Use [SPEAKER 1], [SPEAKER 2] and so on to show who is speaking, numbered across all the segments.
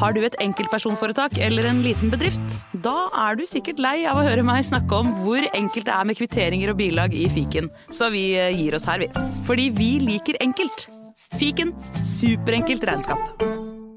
[SPEAKER 1] Har du et enkeltpersonforetak eller en liten bedrift? Da du sikkert lei av å høre meg snakke om hvor enkelt det med kvitteringer og bilag i fiken. Så vi gir oss her, vi. Fordi vi liker enkelt. Fiken, superenkelt regnskap.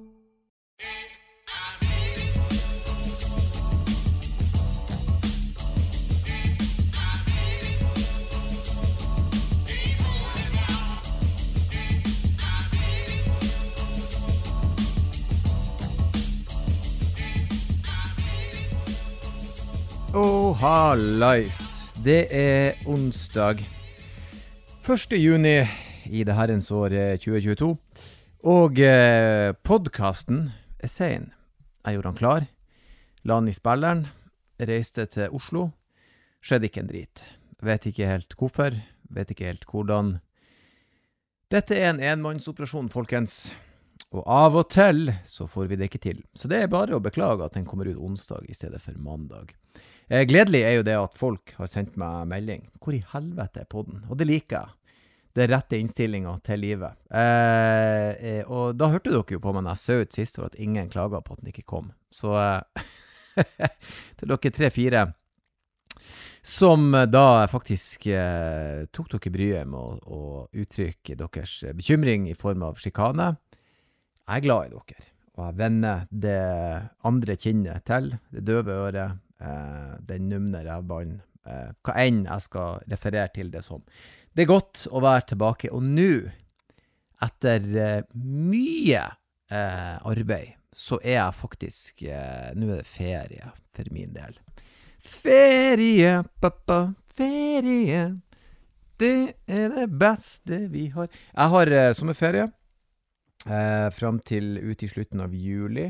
[SPEAKER 2] Hallais, det onsdag 1. juni i det herrens år 2022 og podcasten sen. Jeg gjorde han klar, la han i spilleren, reiste til Oslo, skjedde ikke en drit. Vet ikke helt hvorfor, vet ikke helt hvordan. Dette en enmannsoperasjon, folkens. Og av og til så får vi det ikke til. Så det bare å beklage at den kommer ut onsdag i stedet for mandag. Gledelig jo det at folk har sendt meg melding. Hvor i helvete podden? Og det liker jeg. Det rette innstillingen til livet. Og da hørte dere jo på meg når jeg sa ut sist for at ingen klager på at den ikke kom. Så til dere 3-4 som da faktisk tok dere bryet med å uttrykke deres bekymring i form av skikane. Jeg glad i dere, og jeg vender det andre kinnet til, det døve øret, den numne rævballen, hva enn jeg skal referere til det som. Det godt å være tilbake, og nå, etter mye arbeid, så jeg faktisk, nå det ferie for min del. Ferie, pappa, ferie, det det beste vi har. Jeg har sommerferie. Fram til ut i slutten av juli.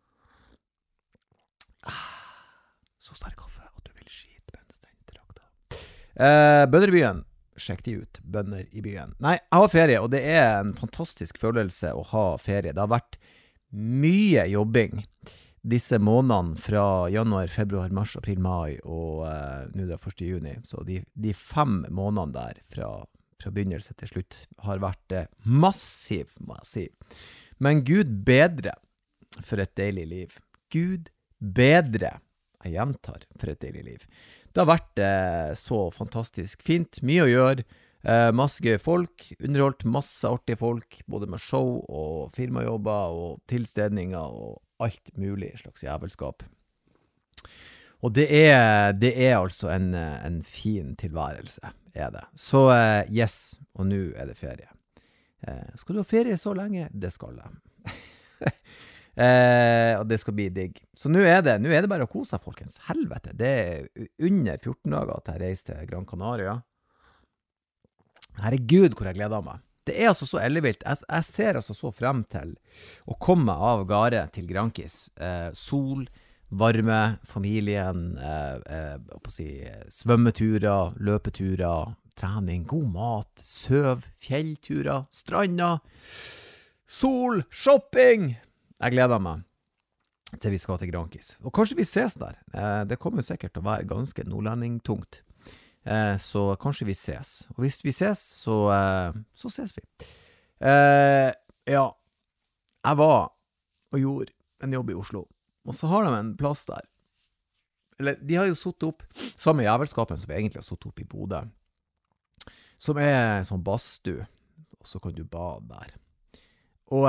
[SPEAKER 2] Så sterk kaffe at du vil skite mens den trakta. Bønder i byen. Sjekk de ut. Bønder i byen. Nei, jeg har ferie, og det en fantastisk følelse å ha ferie. Det har vært mye jobbing disse månedene fra januar, februar, mars, april, mai og nå det 1. juni. Så de 5 månedene der fra begynnelse til slutt har vært massiv, må jeg si. Men Gud bedre for et deilig liv. Gud bedre, jeg gjentar, for et deilig liv. Det har vært så fantastisk fint, mye å gjøre, masse gøy folk, underholdt masse artige folk, både med show og firmajobber og tilstedninger og alt mulig slags jævelskap. Og det altså en fin tilværelse, det. Så yes, og nå det ferie. Skal du ha ferie så lenge? Det skal jeg. Og det skal bli digg. Så nå det bare å kose seg, folkens. Helvete, det under 14 dager at jeg reiser til Gran Canaria. Herregud, hvor jeg gleder meg. Det altså så ellevilt. Jeg ser altså så frem til å komme av gårde til Grankis. Sol, varme, familien, svømmeturer, løpeturer, trening, god mat, søv, fjellturer, strander, sol, shopping. Jeg gleder meg til vi skal til Grankis. Og kanskje vi ses der. Det kommer sikkert til å være ganske nordlending-tungt. Så kanskje vi ses. Og hvis vi ses, så ses vi. Ja, jeg var og gjorde en jobb i Oslo. Og så har de en plass der. Eller, de har jo satt opp samme jævelskapen som vi egentlig har satt opp i Bodø. Som sånn badstue. Og så kan du bade der. Og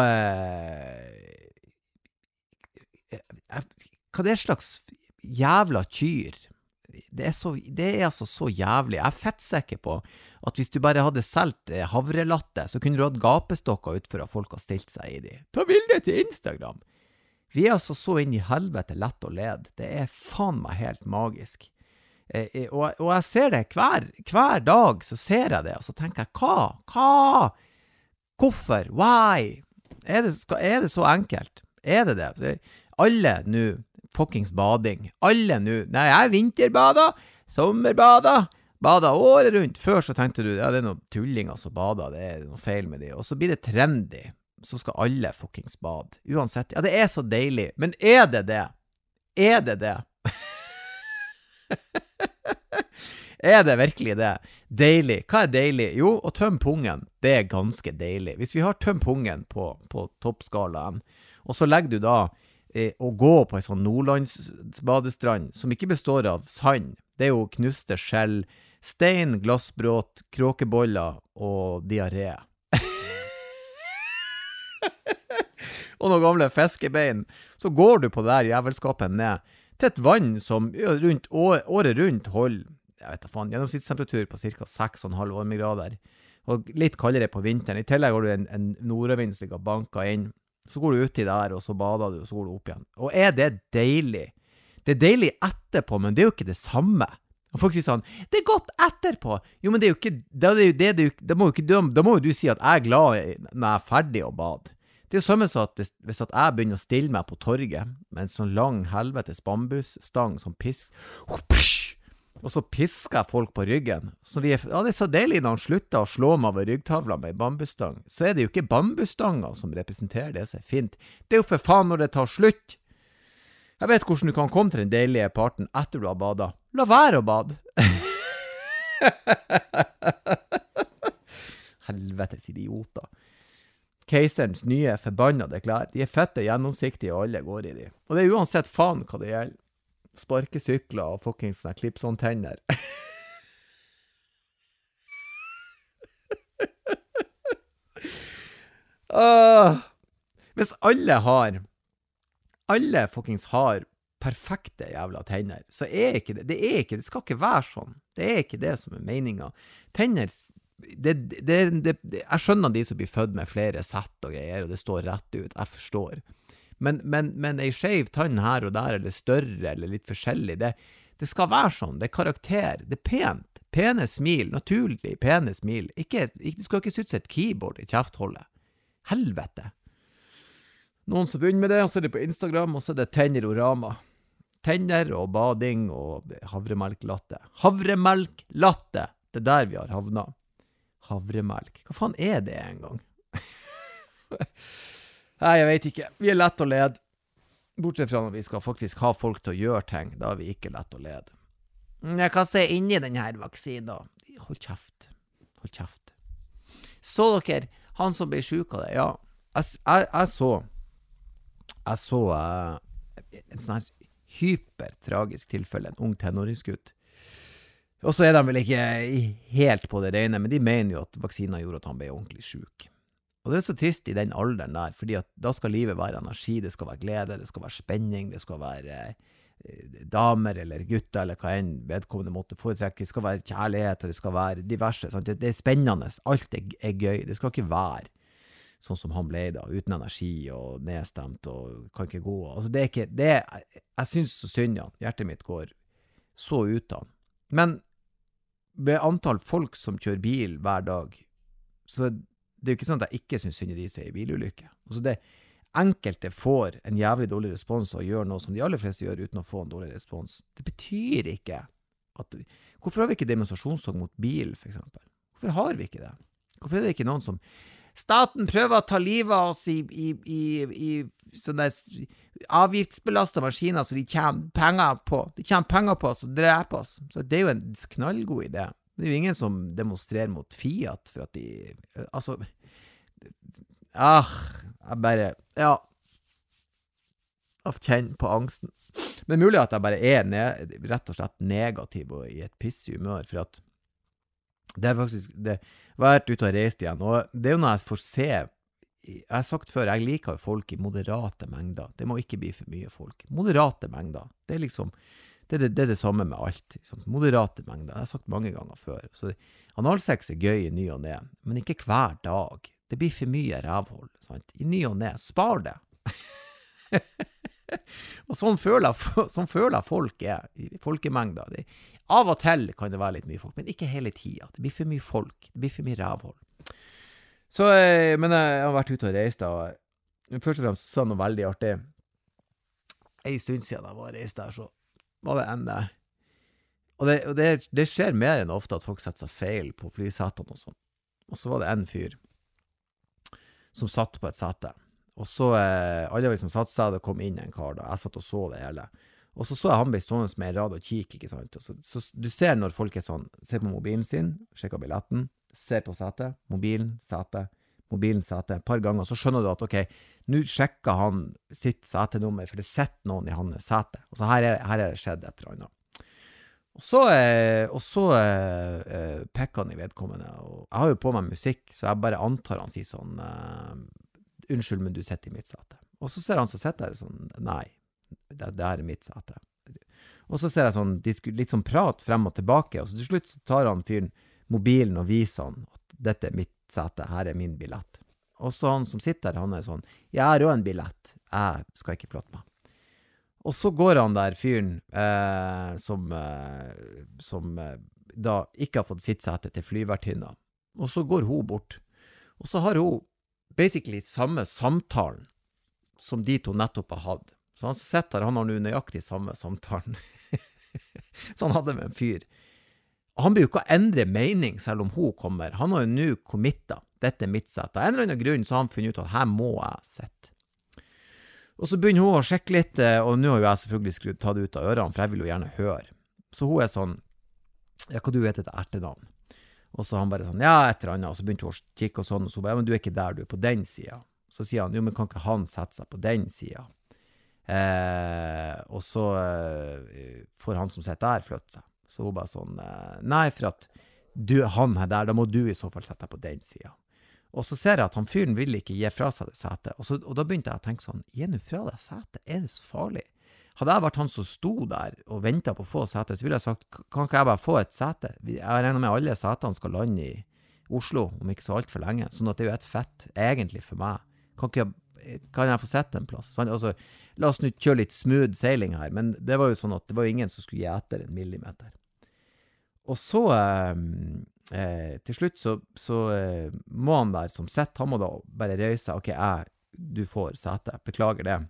[SPEAKER 2] hva det slags jævla kyr? Det altså så jævlig. Jeg fettsekker på at hvis du bare hadde selv havrelatte, så kunne du hatt gapestokker utfor at folk har stilt seg i de. Ta bildet til Instagram! Vi altså så inn i helvete lett og led. Det faen meg helt magisk. Og jeg ser det hver dag, så ser jeg det, og så tenker jeg, hva? Hvorfor? Why? Det så enkelt? Det? Alle nå, fuckings bading. Alle nå. Nei, jeg vinterbader, sommerbader, bader året rundt. Før så tenkte du, ja, det noen tullinger som bader, det noe feil med de. Og så blir det trendy. Så skal alle fuckings bade. Uansett, ja, det så deilig. Men det det? Det det? Det virkelig det? Deilig. Hva deilig? Jo, å tømme pungen, det ganske deilig. Hvis vi har tømt pungen på toppskalaen, og så legger du da å gå på en sånn nordlandsbadestrand, som ikke består av sand. Det jo knuste skjell, stein, glassbråt, kråkeboller og diaré. Og noen gamle fiskebein. Så går du på der jævelskapen ned til et vann som året rundt holder, jeg vet da faen, gjennomsnittstemperatur på cirka 6,5 varmegrader. Og litt kaldere på vinteren. I tillegg har du en nordavind som ligger banka inn. Så går du uti der, og så bader du, og så går du opp igjen. Og det deilig? Det deilig etterpå, men det jo ikke det samme. Og folk sier sånn, det godt etterpå. Jo, men det jo ikke, da må jo du si at jeg glad når jeg ferdig å bade. Det jo samme så at hvis at jeg begynner å stille meg på torget med en sånn lang helvetes bambusstang som og så pisker jeg folk på ryggen. Så det så deilig når han slutter å slå meg over ryggtavla med en bambusstang. Så det jo ikke bambusstanger som representerer det som fint. Det jo for faen når det tar slutt. Jeg vet hvordan du kan komme til den deilige parten etter du har badet. La være å bade. Helvetes idioter. Keiserens nye forbannede klær. De fette gjennomsiktige, og alle går i de. Og det uansett faen hva det gjelder. Sparkesykler og fucking sånne klipsåntenner. Hvis alle fuckings har perfekte jævla tenner, så ikke det det skal ikke være sånn. Det ikke det som meningen. Tenner, jeg skjønner de som blir født med flere sett og greier, og det står rett ut, jeg forstår. Men ei skjev tann her og der, eller større, eller litt forskjellig, det skal være sånn, det karakter, det pent, pene smil, naturlig pene smil, du skal ikke sitte et keyboard i kjeftholdet. Helvete! Noen som begynner med det, og så det på Instagram, og så det Tennerorama. Tenner og bading og havremelklatte. Havremelklatte! Det der vi har havna. Havremelk. Hva faen det en gang? Nei, jeg vet ikke. Vi lett å lede. Bortsett fra når vi skal faktisk ha folk til å gjøre ting, da vi ikke lett å lede. Jeg kan se inn i denne vaksinen. Hold kjeft. Hold kjeft. Så dere, han som ble syk av det, ja. Jeg så en sånn her hypertragisk tilfelle, en ung tenåringsgutt. Og så de vel ikke helt på det rene, men de mener jo at vaksinen gjorde at han ble ordentlig syk. Og det så trist i den alderen der, fordi at da skal livet være energi, det skal være glede, det skal være spenning, det skal være damer eller gutter eller hva enn vedkommende måtte foretrekke, det skal være kjærlighet, og det skal være diverse, sant? Det spennende, alt gøy, det skal ikke være sånn som han ble da, uten energi og nedstemt og kan ikke gå. Altså det ikke, jeg synes så synd, ja, hjertet mitt går så ut av han. Men ved antall folk som kjører bil hver dag, så det jo ikke sånn at jeg ikke synes synd i de som i bilulykke. Altså det enkelte får en jævlig dårlig respons og gjør noe som de aller fleste gjør uten å få en dårlig respons. Det betyr ikke at... Hvorfor har vi ikke demonstrasjonstog mot bil, for eksempel? Hvorfor har vi ikke det? Hvorfor det ikke noen som... Staten prøver å ta livet av oss i sånne avgiftsbelastede maskiner så de tjener penger på. De tjener penger på oss og dreper oss. Så det jo en knallgod idé. Det jo ingen som demonstrerer mot Fiat for at de... Altså... jeg bare... Ja. Jeg kjenner på angsten. Men mulig at jeg bare rett og slett negativ og i et pissig humør, for at det faktisk... Det vært ute og reist igjen, og det jo når jeg får se, jeg har sagt før, jeg liker folk i moderate mengder, det må ikke bli for mye folk, moderate mengder, det liksom, det det samme med alt, liksom. Moderate mengder, jeg har sagt mange ganger før, så analsex gøy i ny og ned, men ikke hver dag, det blir for mye rævhold, sant? I ny og ned, spar det, og sånn føler folk i folkemengder, av og til kan det være litt mye folk, men ikke hele tiden. Det blir for mye folk, det blir for mye rævhold. Så, men jeg har vært ute og reist da, og først og fremst så noe veldig artig. En stund siden jeg var reist der, så var det en der. Og det skjer mer enn ofte at folk setter seg feil på flysetene og sånn. Og så var det en fyr som satt på et sete. Og så, alle som satt seg, det kom inn en kar da. Jeg satt og så det hele. Og så jeg han ble stående med en rad og kik, ikke sant? Og så du ser når folk sånn, ser på mobilen sin, sjekker billetten, ser på setet, mobilen, setet, mobilen sete et par ganger, så skjønner du at, ok, nå sjekker han sitt setenummer, for det sitter noen i hans sete. Og så her er det skjedd et eller annet. Og så pekker han i vedkommende, og jeg har jo på meg musikk, så jeg bare antar han sier sånn, unnskyld, men du sitter i mitt sete. Og så ser han så sitter der sånn, nei, det er mitt sete. Og så ser jeg sånn, litt sånn prat frem og tilbake, og så til slutt så tar han fyren mobilen og viser han at dette er mitt sete, her er min billett. Og så han som sitter der, han er sånn, jeg har også en billett, jeg skal ikke flotte meg. Og så går han der fyren som da ikke har fått sitt sete til flyvertinna. Og så går hun bort. Og så har hun basically samme samtalen som de to nettopp har hatt. Så han som sitter der, han har nå nøyaktig samme samtalen. Så han hadde med en fyr. Han blir jo ikke å endre mening selv om hun kommer. Han har jo nå committet. Dette er mitt sett. Av en eller annen grunn så har han funnet ut at her må jeg sette. Og så begynner hun å sjekke litt, og nå har jo jeg selvfølgelig tatt det ut av ørene, for jeg vil jo gjerne høre. Så hun er sånn, ja, hva du vet et ertenavn? Og så han bare sånn, ja, et eller annet, og så begynte hun å kikke og sånn, og så bare, ja, men du er ikke der, du er på den siden. Så sier han, jo, men kan ikke han sette seg på den siden? Og så får han som sitter der flytte seg. Så hun bare sånn, nei, for at han er der, da må du i så fall sette deg på den siden. Og så ser jeg at han fyren vil ikke gi fra seg det setet. Og da begynte jeg å tenke sånn, gi nå fra deg setet, er det så farlig? Hadde jeg vært han som sto der og ventet på å få setet, så ville jeg sagt, kan ikke jeg bare få et sete? Jeg regner med alle setene skal lande i Oslo, om ikke så alt for lenge, sånn at det er jo et fett, egentlig for meg. Kan jeg få sett en plass? Sånn, altså, la oss nå kjøre litt smooth sailing her, men det var jo sånn at det var jo ingen som skulle gi etter 1 millimeter. Og så, til slutt, så må han der som sett, han må da bare røyse, ok, du får sete, beklager det.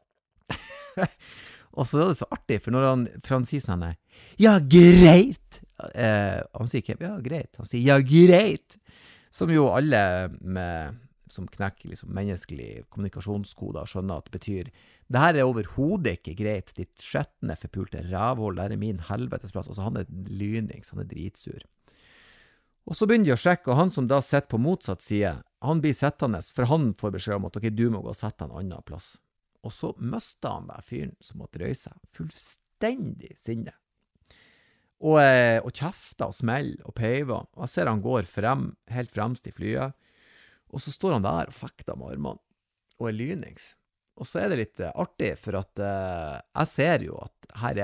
[SPEAKER 2] Og så er det så artig, for han sier sånn, ja, greit! Han sier ikke, ja, greit. Han sier, ja, greit! Som jo alle som knekker liksom menneskelig kommunikasjonskoder skjønner at det betyr, det her er overhodet ikke greit, ditt skjettende forpulte rævhold, det er min helvetesplass. Altså han er lynings, han er dritsur. Og så begynner de å sjekke, og han som da sitter på motsatt side, han blir settende, for han får beskjed om at ok, du må gå og sette en annen plass. Og så møste han der fyren som måtte røyse seg, fullstendig sinne. Og kjefter og smeller og peiver, og jeg ser han går helt fremst i flyet, og så står han der og fekter med armene, og er lynings. Og så er det litt artig, for at jeg ser jo at her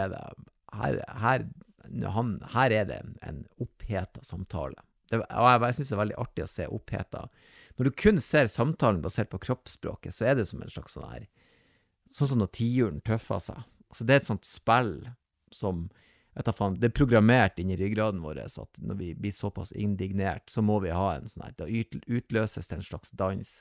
[SPEAKER 2] er det en opphetet samtale. Og jeg synes det er veldig artig å se opphetet. Når du kun ser samtalen basert på kroppsspråket, så er det som en slags sånn her, sånn som når tiuren tøffer seg. Altså det er et sånt spill som, det er programmert inn i ryggraden vår, så at når vi blir såpass indignert, så må vi ha en sånn her, da utløses det en slags dans.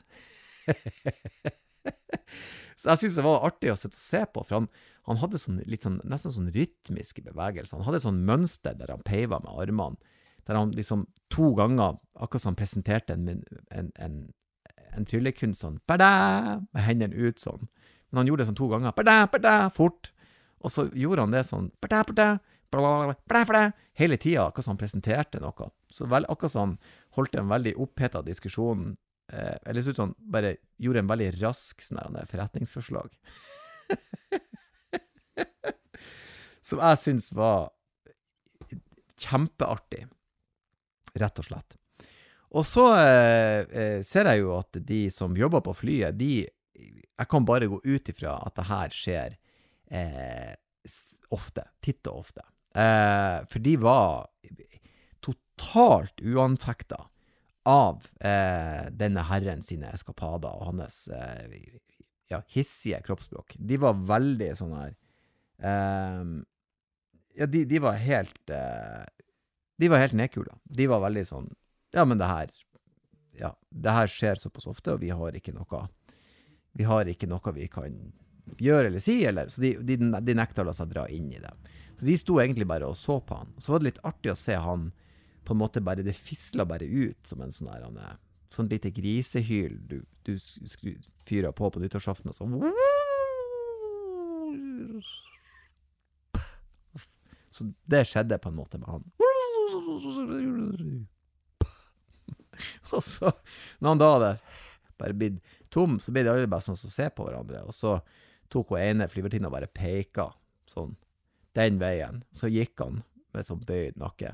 [SPEAKER 2] Så jeg synes det var artig å sitte og se på, for han hadde sånn, litt sånn, nesten sånn rytmiske bevegelser. Han hadde sånn mønster der han peiva med armene, der han liksom 2 ganger, akkurat som han presenterte en tryllekunst sånn, med hendene ut sånn. Men han gjorde det sånn 2 ganger, fort. Og så gjorde han det sånn, hele tiden, akkurat som han presenterte noe. Så akkurat som han holdt en veldig opphetet diskusjon, eller så ut som han bare gjorde en veldig rask forretningsforslag. Som jeg synes var kjempeartig, rett og slett. Og så ser jeg jo at de som jobber på flyet, jeg kan bare gå ut ifra at det her skjer ofte, titt og ofte. For de var totalt uanfektet av denne herren sine eskapader og hans hissige kroppsspråk. De var veldig sånn her de var helt nedkula. De var veldig sånn, ja, men det her skjer såpass ofte, og vi har ikke noe vi kan gjøre eller si, eller, så de nekter å la seg dra inn i det. Så de sto egentlig bare og så på han. Så var det litt artig å se han, på en måte bare, det fislet bare ut som en sånn her, sånn lite grisehyl du fyrer på nyttårsaften, og så det skjedde på en måte med han. Og så, når han da hadde bare blitt tom, så ble det alle bare sånn som ser på hverandre, og så tok hun ene flyvertinnen og bare peka sånn, den veien. Så gikk han med sånn bøyd nakke.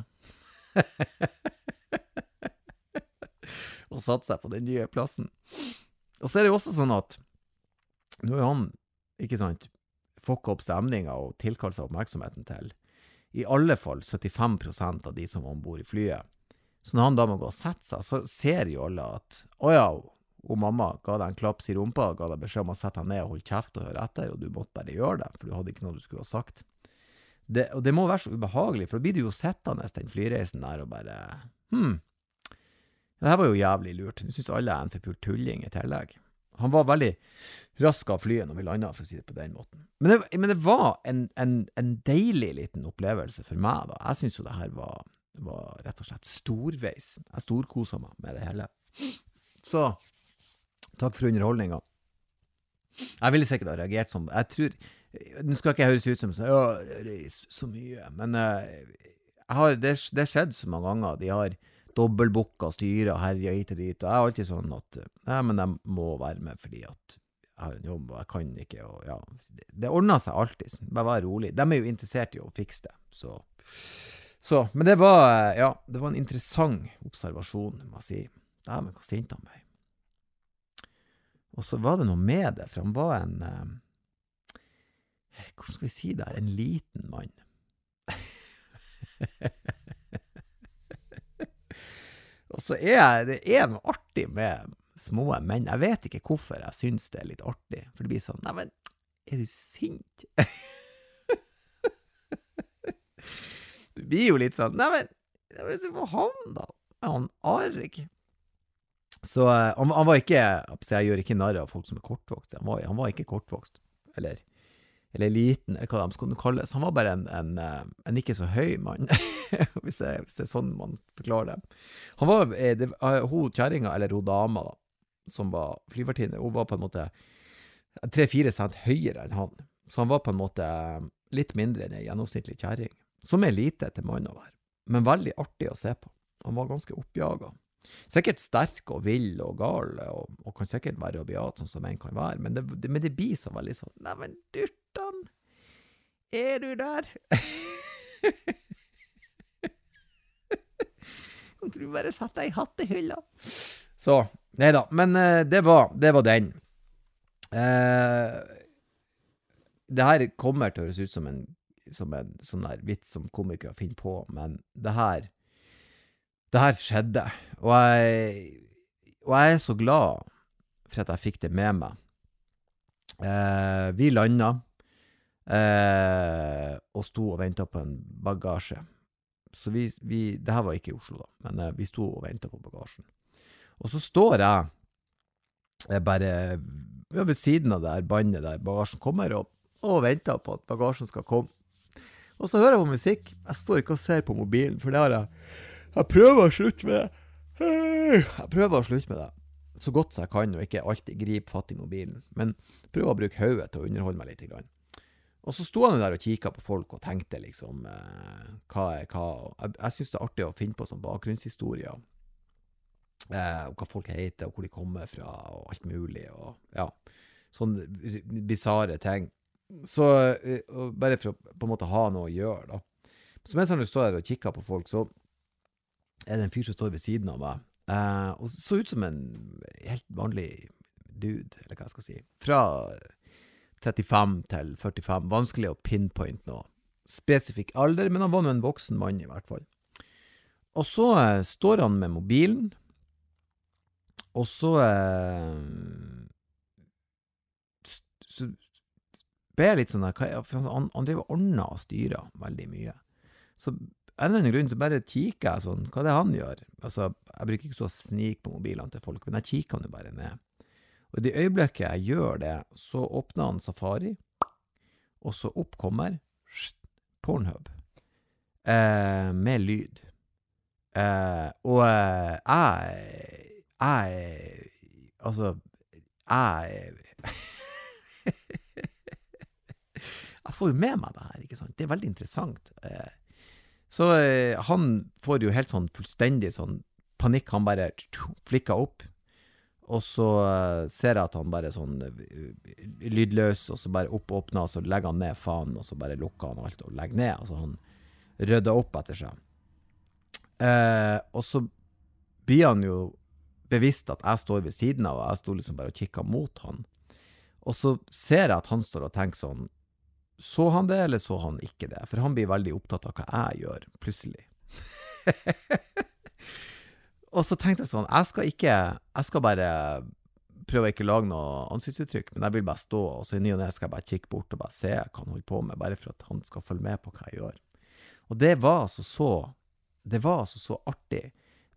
[SPEAKER 2] Og satt seg på den nye plassen. Og så er det jo også sånn at nå er han, ikke sant, fucka opp stemninga og tilkalt seg oppmerksomheten til i alle fall 75% av de som var ombord i flyet. Så når han da må gå og sette seg, så ser jo alle at åja, og mamma ga deg en klaps i rumpa, ga deg beskjed om å sette deg ned og holde kjeft og høre etter, og du måtte bare gjøre det, for du hadde ikke noe du skulle ha sagt. Og det må være så ubehagelig, for da blir du jo settende den flyreisen der og bare, det her var jo jævlig lurt. Jeg synes alle er en for tulling i tillegg. Han var veldig rask av flyet når vi landet, for å si det på den måten. Men det var en deilig liten opplevelse for meg da. Jeg synes jo det her var rett og slett storveis. Jeg storkoset meg med det hele. Så, takk for underholdningen. Jeg ville sikkert ha reagert som, jeg tror, nå skal ikke jeg høres ut som, ja, jeg reiser så mye, men det skjedde så mange ganger, de har dobbeltbukka, styrer, herjer hit og dit, og jeg er alltid sånn at, nei, men jeg må være med fordi at jeg har en jobb, og jeg kan ikke, og ja, det ordner seg alltid, bare vær rolig. De er jo interessert i å fikse det, så, men det var, ja, det var en interessant observasjon, må jeg si. Det men hva sint han meg. Og så var det noe med det, for han var hvordan skal vi si det her, en liten mann. Og så det noe artig med små menn. Jeg vet ikke hvorfor jeg synes det litt artig. For det blir sånn, nei, men, er du sint? Du blir jo litt sånn, nei, men se på han da. Han arg. Så han var ikke, jeg gjør ikke narr av folk som kortvokst. Han var ikke kortvokst. Eller liten, eller hva de skal kalles. Han var bare en ikke så høy mann, hvis det er sånn man forklarer det. Han var, hun kjæringa, eller hun dama da, som var flyvertinne, hun var på en måte 3-4 cent høyere enn han. Så han var på en måte litt mindre enn en gjennomsnittlig kjæring, som lite til mann å være, men veldig artig å se på. Han var ganske oppjaget. Sikkert sterk og vill og gal, og kan sikkert være rabiat, sånn som en kan være, men det blir så veldig sånn, nei, men Durtan, du der? Kan ikke du bare sette deg i hattehylla? Så, neida, men det var den. Det her kommer til å høres ut som en sånn der vits som komikere finner på, men det her skjedde, og jeg så glad for at jeg fikk det med meg. Vi landet, og sto og ventet på en bagasje. Så det her var ikke i Oslo da, men vi sto og ventet på bagasjen. Og så står jeg bare ved siden av det her bandet der bagasjen kommer, og venter på at bagasjen skal komme. Og så hører jeg på musikk. Jeg står ikke og ser på mobilen, for det har jeg prøver å slutte med det. Jeg prøver å slutte med det så godt som jeg kan, og ikke alltid gripe fatt i mobilen, men prøver å bruke hodet til å underholde meg litt grann. Og så sto han der og kikket på folk og tenkte liksom, hva hva? Jeg synes det er artig å finne på sånn bakgrunnshistorier, og hva folk heter, og hvor de kommer fra, og alt mulig, og ja, sånne bizarre ting. Så bare for å på en måte ha noe å gjøre da. Så mens han står der og kikker på folk, så det en fyr som står ved siden av meg, og så ut som en helt vanlig dude, eller hva jeg skal si, fra 35 til 45, vanskelig å pinpoint noe spesifikk alder, men han var nå en voksen mann i hvert fall. Og så står han med mobilen, og så ble jeg litt sånn der, han driver og ordner og styrer veldig mye. Så en eller annen grunn så bare kikker jeg sånn, hva det han gjør? Altså, jeg bruker ikke så snik på mobilene til folk, men jeg kikker han jo bare ned. Og i det øyeblikket jeg gjør det, så åpner han Safari, og så oppkommer Pornhub med lyd. Og jeg får jo med meg det her, ikke sant? Det er veldig interessant. Så han får jo helt sånn fullstendig sånn panikk, han bare flikket opp, og så ser jeg at han bare sånn lydløs, og så bare åpner, og så legger han ned faen, og så bare lukker han alt og legger ned, altså han rydder opp etter seg. Og så blir han jo bevisst at jeg står ved siden av, og jeg står liksom bare og kikker mot han. Og så ser jeg at han står og tenker sånn, så han det, eller så han ikke det? For han blir veldig opptatt av hva jeg gjør, plutselig. Og så tenkte jeg sånn, jeg skal bare prøve ikke lage noe ansiktsuttrykk, men jeg vil bare stå, og så i ny og ned skal jeg bare kikke bort og bare se hva han holder på med, bare for at han skal følge med på hva jeg gjør. Og det var altså så artig,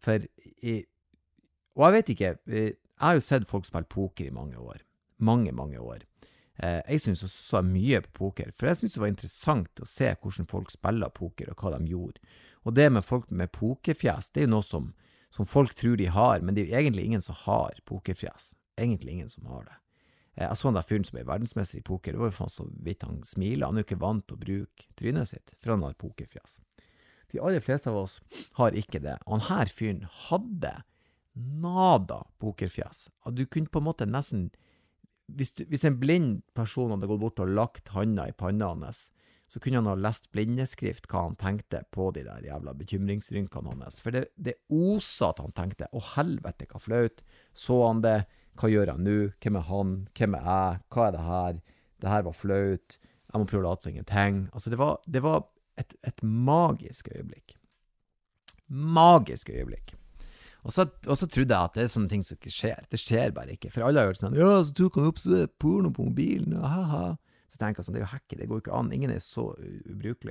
[SPEAKER 2] og jeg vet ikke, jeg har jo sett folk spille poker i mange år, mange år. Jeg synes også mye på poker, for jeg synes det var interessant å se hvordan folk spiller poker og hva de gjorde. Og det med folk med pokerfjes, det er jo noe som folk tror de har, men det er jo egentlig ingen som har pokerfjes. Egentlig ingen som har det. Jeg så han der fyren som er verdensmester i poker, det var jo faen så vidt han smiler, han er jo ikke vant til å bruke trynet sitt, for han har pokerfjes. De aller fleste av oss har ikke det, og han her fyren hadde nada pokerfjes. Og du kunne på en måte nesten, hvis en blind person hadde gått bort og lagt handa i panna hans, så kunne han ha lest blindeskrift hva han tenkte på de der jævla bekymringsrynkene hans. For det osa at han tenkte, å helvete, hva flaut, så han det, hva gjør han nå, hvem er han, hvem er jeg, hva er det her var flaut, jeg må prøve å late seg ingenting. Altså det var et magisk øyeblikk. Magisk øyeblikk. Og så trodde jeg at det er sånne ting som ikke skjer. Det skjer bare ikke. For alle har hørt sånn, ja, så tok han opp så det porno på mobilen, haha. Så tenker jeg sånn, det er jo hacket, det går jo ikke an. Ingen er så ubrukelig.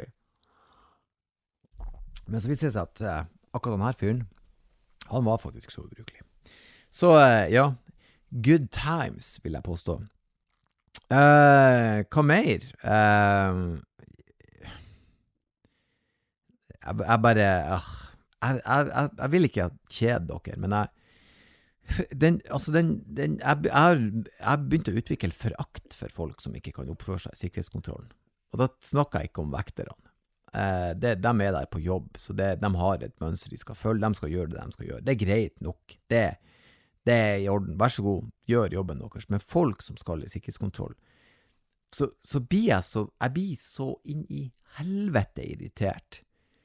[SPEAKER 2] Men så viser det seg at akkurat den her fyren, han var faktisk så ubrukelig. Så ja, good times, vil jeg påstå. Hva mer? Jeg vil ikke kjede dere, men jeg begynte å utvikle forakt for folk som ikke kan oppføre seg i sikkerhetskontrollen. Og da snakker jeg ikke om vekterne. De er der på jobb, så de har et mønster de skal følge, de skal gjøre det de skal gjøre. Det er greit nok, det er i orden, vær så god, gjør jobben deres. Men folk som skal i sikkerhetskontroll, så blir jeg blir så inn i helvete irritert.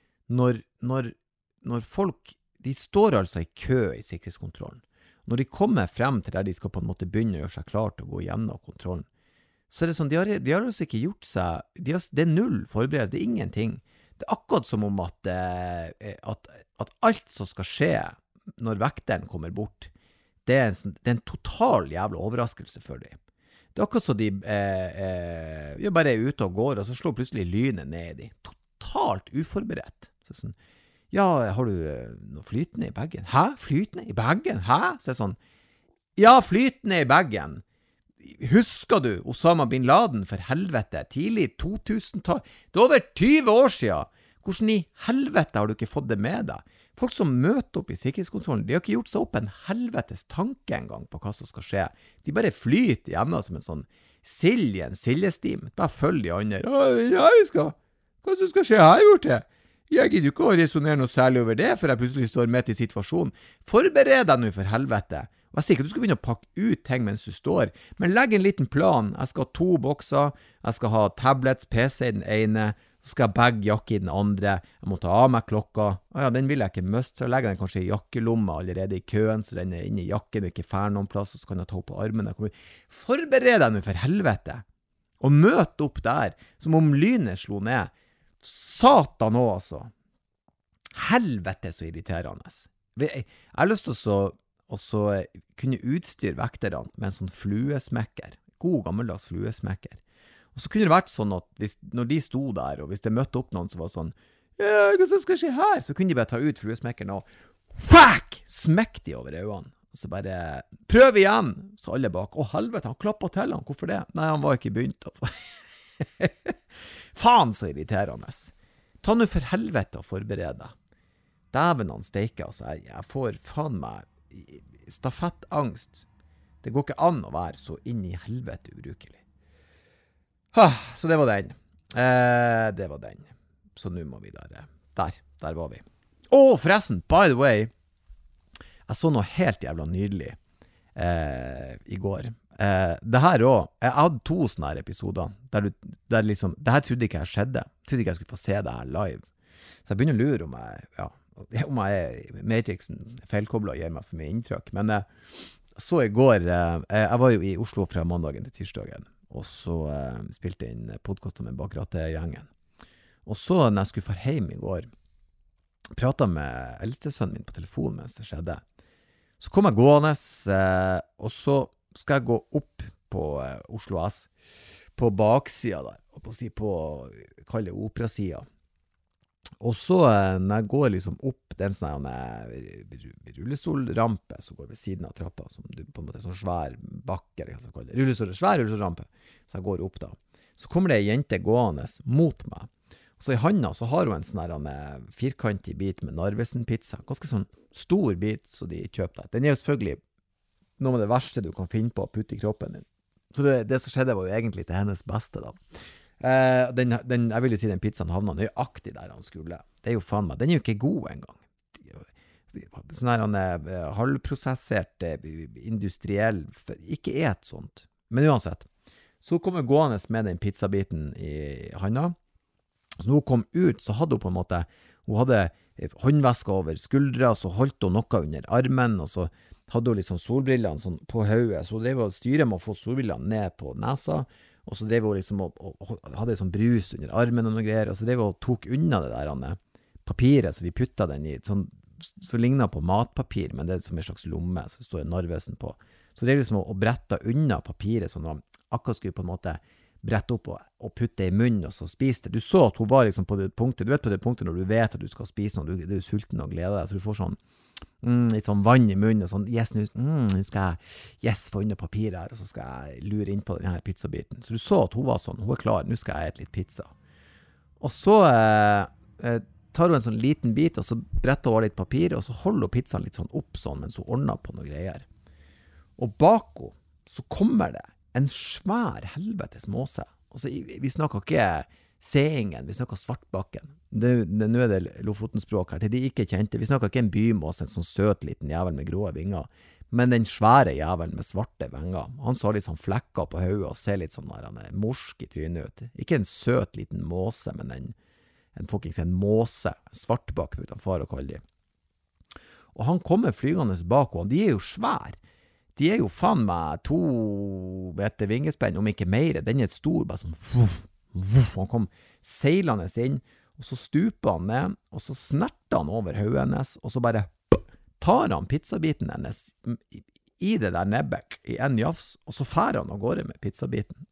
[SPEAKER 2] Når folk, de står altså i kø i sikkerhetskontrollen. Når de kommer frem til der de skal på en måte begynne å gjøre seg klar til å gå gjennom kontrollen, så er det sånn, de har altså ikke gjort seg, det er null forberedelse, det er ingenting. Det er akkurat som om at alt som skal skje når vekteren kommer bort, det er en total jævla overraskelse for dem. Det er akkurat så de bare er ute og går, og så slår plutselig lynet ned i dem. Totalt uforberedt. Så sånn, ja, har du noe flytende i baggen? Hæ? Flytende i baggen? Hæ? Så er det sånn, ja, flytende i baggen. Husker du Osama bin Laden for helvete? Tidlig 2000-tall. Det er over 20 år siden. Hvordan i helvete har du ikke fått det med deg? Folk som møter opp i sikkerhetskontrollen, de har ikke gjort seg opp en helvetes tanke en gang på hva som skal skje. De bare flyter gjennom som en sånn sild i en sildestim. Bare følg de andre. Hva som skal skje? Jeg har gjort det. Jeg gidder ikke å resonere noe særlig over det, for jeg plutselig står midt i situasjonen. Forbered deg nå for helvete. Og jeg sier ikke at du skal begynne å pakke ut ting mens du står, men legg en liten plan. Jeg skal ha 2 bokser, jeg skal ha tablets, PC i den ene, så skal jeg bagge jakke i den andre, jeg må ta av meg klokka. Ja, den vil jeg ikke miste, så jeg legger den kanskje i jakkelomma allerede i køen, så den er inne i jakken og ikke fær noen plass, og så kan jeg ta opp på armen. Forbered deg nå for helvete. Og møt opp der, som om lynet slo ned. Satan også, altså. Helvete så irriterende. Jeg har lyst til å kunne utstyre vekterne med en sånn fluesmekker. God gammeldags fluesmekker. Og så kunne det vært sånn at når de sto der, og hvis det møtte opp noen som var sånn, ja, hva skal skje her? Så kunne de bare ta ut fluesmekkeren og fuck! Smekk de over øynene. Og så bare, prøv igjen! Så alle bak, å helvete, han klappet til han, hvorfor det? Nei, han var ikke begynt å få... Faen så irriterende. Ta nå for helvete og forberede deg. Dæven han steiker, altså. Jeg får faen meg stafettangst. Det går ikke an å være så inn i helvete ubrukelig. Så det var den. Det var den. Så nå må vi der var vi. Forresten, by the way, Jeg så noe helt jævla nydelig i går. Det her også, jeg hadde 2 sånne her episoder, der liksom, det her trodde ikke jeg skjedde. Jeg trodde ikke jeg skulle få se det her live. Så jeg begynner å lure om jeg er Matrixen feilkoblet og gir meg for mye inntrykk. Men så i går, jeg var jo i Oslo fra mandagen til tirsdagen, og så spilte jeg inn podcast om en Bakrattet-gjengen. Og så når jeg skulle få hjem i går, pratet med eldstesønnen min på telefonen mens det skjedde. Så kom jeg gående, og så skal jeg gå opp på Oslo S, på baksiden der, og kall det operasiden. Og så når jeg går liksom opp, det en sånn rullestolrampe som går ved siden av trappa, som på en måte er sånn svær bakke, eller hva skal jeg kalle det, svær rullestolrampe, så jeg går opp da. Så kommer det en jente gående mot meg, og så i handa så har hun en sånn firkantig bit med Narvesen-pizza, ganske sånn stor bit som de kjøpte. Den er jo selvfølgelig noe av det verste du kan finne på å putte i kroppen din. Så det som skjedde var jo egentlig til hennes beste da. Jeg vil jo si den pizzaen havna nøyaktig der han skulle. Det er jo faen meg, den er jo ikke god engang. Sånn her halvprosessert, industriell, ikke et sånt. Men uansett, så kom jeg gående med den pizzabiten i handa. Så når hun kom ut, så hadde hun på en måte, hun hadde håndveska over skuldra, så holdt hun noe under armen, og så hadde hun liksom solbrillene sånn på hodet, så hun drev og styret med å få solbrillene ned på nesa, og så drev hun liksom og hadde sånn brus under armen og noe greier, og så drev hun og tok unna det der papiret, så de putta den i sånn, så lignet på matpapir, men det er som en slags lomme, så står det Narvesen på. Så drev liksom og bretta unna papiret, sånn at akkurat skulle på en måte brette opp og putte i munnen, og så spiste. Du så at hun var liksom på det punktet, du vet på det punktet når du vet at du skal spise noe, du er sulten og gleder deg, så du får sånn litt sånn vann i munnen, og sånn, nå skal jeg, få unna papiret her, og så skal jeg lure inn på denne pizzabiten. Så du så at hun var sånn, hun er klar, nå skal jeg et litt pizza. Og så tar hun en sånn liten bit, og så bretter hun litt papir, og så holder hun pizzaen litt sånn opp sånn, mens hun ordner på noe greier. Og bak henne, så kommer det en svær helvetes måse. Altså, vi snakker ikke Seingen, vi snakker Svartbakken. Nå er det Lofotens-språk her, til de ikke kjente. Vi snakker ikke en bymåse, en sånn søt liten jævel med grå vinger, men den svære jævelen med svarte vinger. Han så litt sånn flekker på hodet og ser litt sånn der, han er morsk i trynet ut. Ikke en søt liten måse, men en måse, en svartbakk, uten far å kalle de. Og han kommer flygende bak, og de er jo svær. De er jo faen meg 2 meter vingespenn, om ikke mer. Den er stor, bare sånn han kom seilende inn, og så stuper han ned, og så snerter han over hodet hennes, og så bare tar han pizzabiten hennes i det der nebbet i en jafs, og så færer han av gårde med pizzabiten.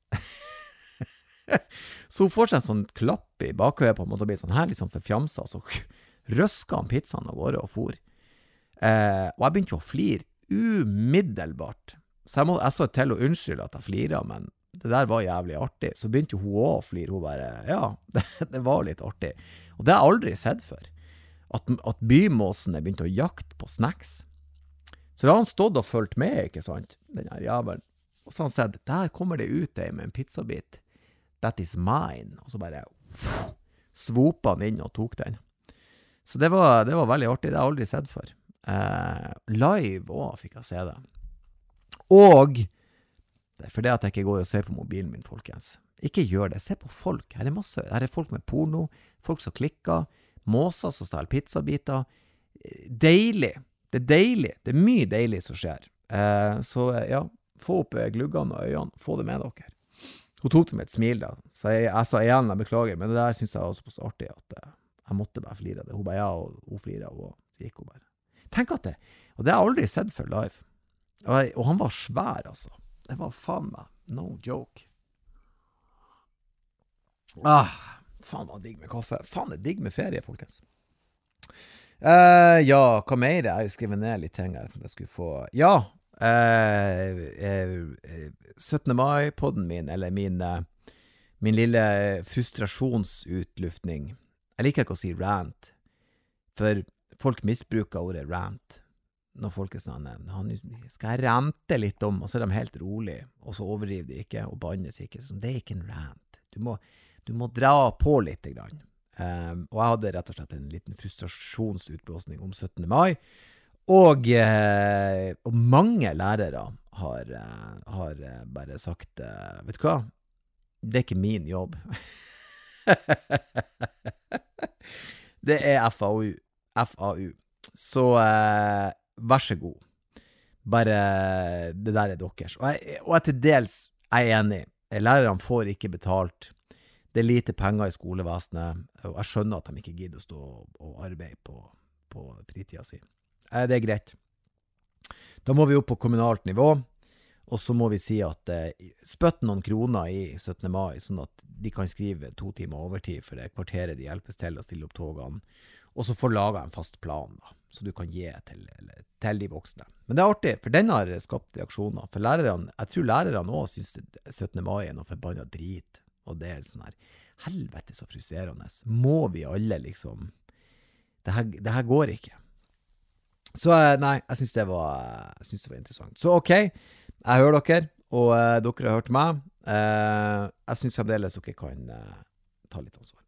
[SPEAKER 2] Så hun får seg en sånn klapp i bakhøyet på en måte, og blir sånn her litt sånn forfjamsa, og så røsker han pizzaen av gårde og for. Og jeg begynte å flire umiddelbart. Så jeg så til å unnskylde at jeg flirer, men det der var jævlig artig. Så begynte hun også å flire. Hun bare, ja, det var litt artig. Og det har jeg aldri sett før. At bymåsene begynte å jakte på snacks. Så da har han stått og følt med, ikke sant? Den her jævelen. Og så har han sett, der kommer det ut deg med en pizzabit. That is mine. Og så bare svopet han inn og tok den. Så det var veldig artig. Det har jeg aldri sett før. Live også fikk jeg se det. Og det er for det at jeg ikke går og ser på mobilen min, folkens. Ikke gjør det, se på folk. Her er folk med porno, folk som klikker, måser som stjeler pizzabiter. Deilig, det er deilig, det er mye deilig som skjer. Så ja, få opp gluggene og øynene, få det med dere. Hun tok det med et smil da, så jeg sa igjen, jeg beklager, men det der synes jeg var så artig at jeg måtte bare flire det. Hun bare ja, og hun flirer, og så gikk hun bare. Tenk at det, og det har jeg aldri sett før live. Og han var svær, altså. Det var faen meg, no joke. Faen, det var digg med kaffe. Faen, det er digg med ferie, folkens. Ja, hva mer? Jeg har skrevet ned litt ting jeg skulle få. Ja, 17. mai-podden min, eller min lille frustrasjonsutløftning. Jeg liker ikke å si rant, for folk misbruker ordet rant. Når folk er sånn, skal jeg rante litt om, og så er de helt rolig, og så overdriver de ikke, og bannes ikke. Så det er ikke en rant. Du må dra på litt grann. Og jeg hadde rett og slett en liten frustrasjonsutblåsning om 17. mai, Og mange lærere har bare sagt, vet du hva? Det ikke min jobb. Det FAU. Så vær så god. Bare det der deres. Og jeg til dels enig. Lærerne får ikke betalt. Det lite penger i skolevesenet, og jeg skjønner at de ikke gidder å stå og arbeide på fritida si. Det greit. Da må vi opp på kommunalt nivå, og så må vi si at spøtt noen kroner i 17. mai, sånn at de kan skrive 2 timer overtid for det kvarteret de hjelpes til å stille opp togene, og så får laget en fast plan da, så du kan gi til de voksne. Men det artig, for den har skapt reaksjoner. For lærerne, jeg tror lærerne også synes 17. mai er noe forbannet drit, og det sånn her, helvete så frustrerende. Må vi alle liksom, det her går ikke. Så nei, jeg synes det var interessant. Så ok, jeg hører dere, og dere har hørt meg. Jeg synes fremdeles dere kan ta litt ansvar.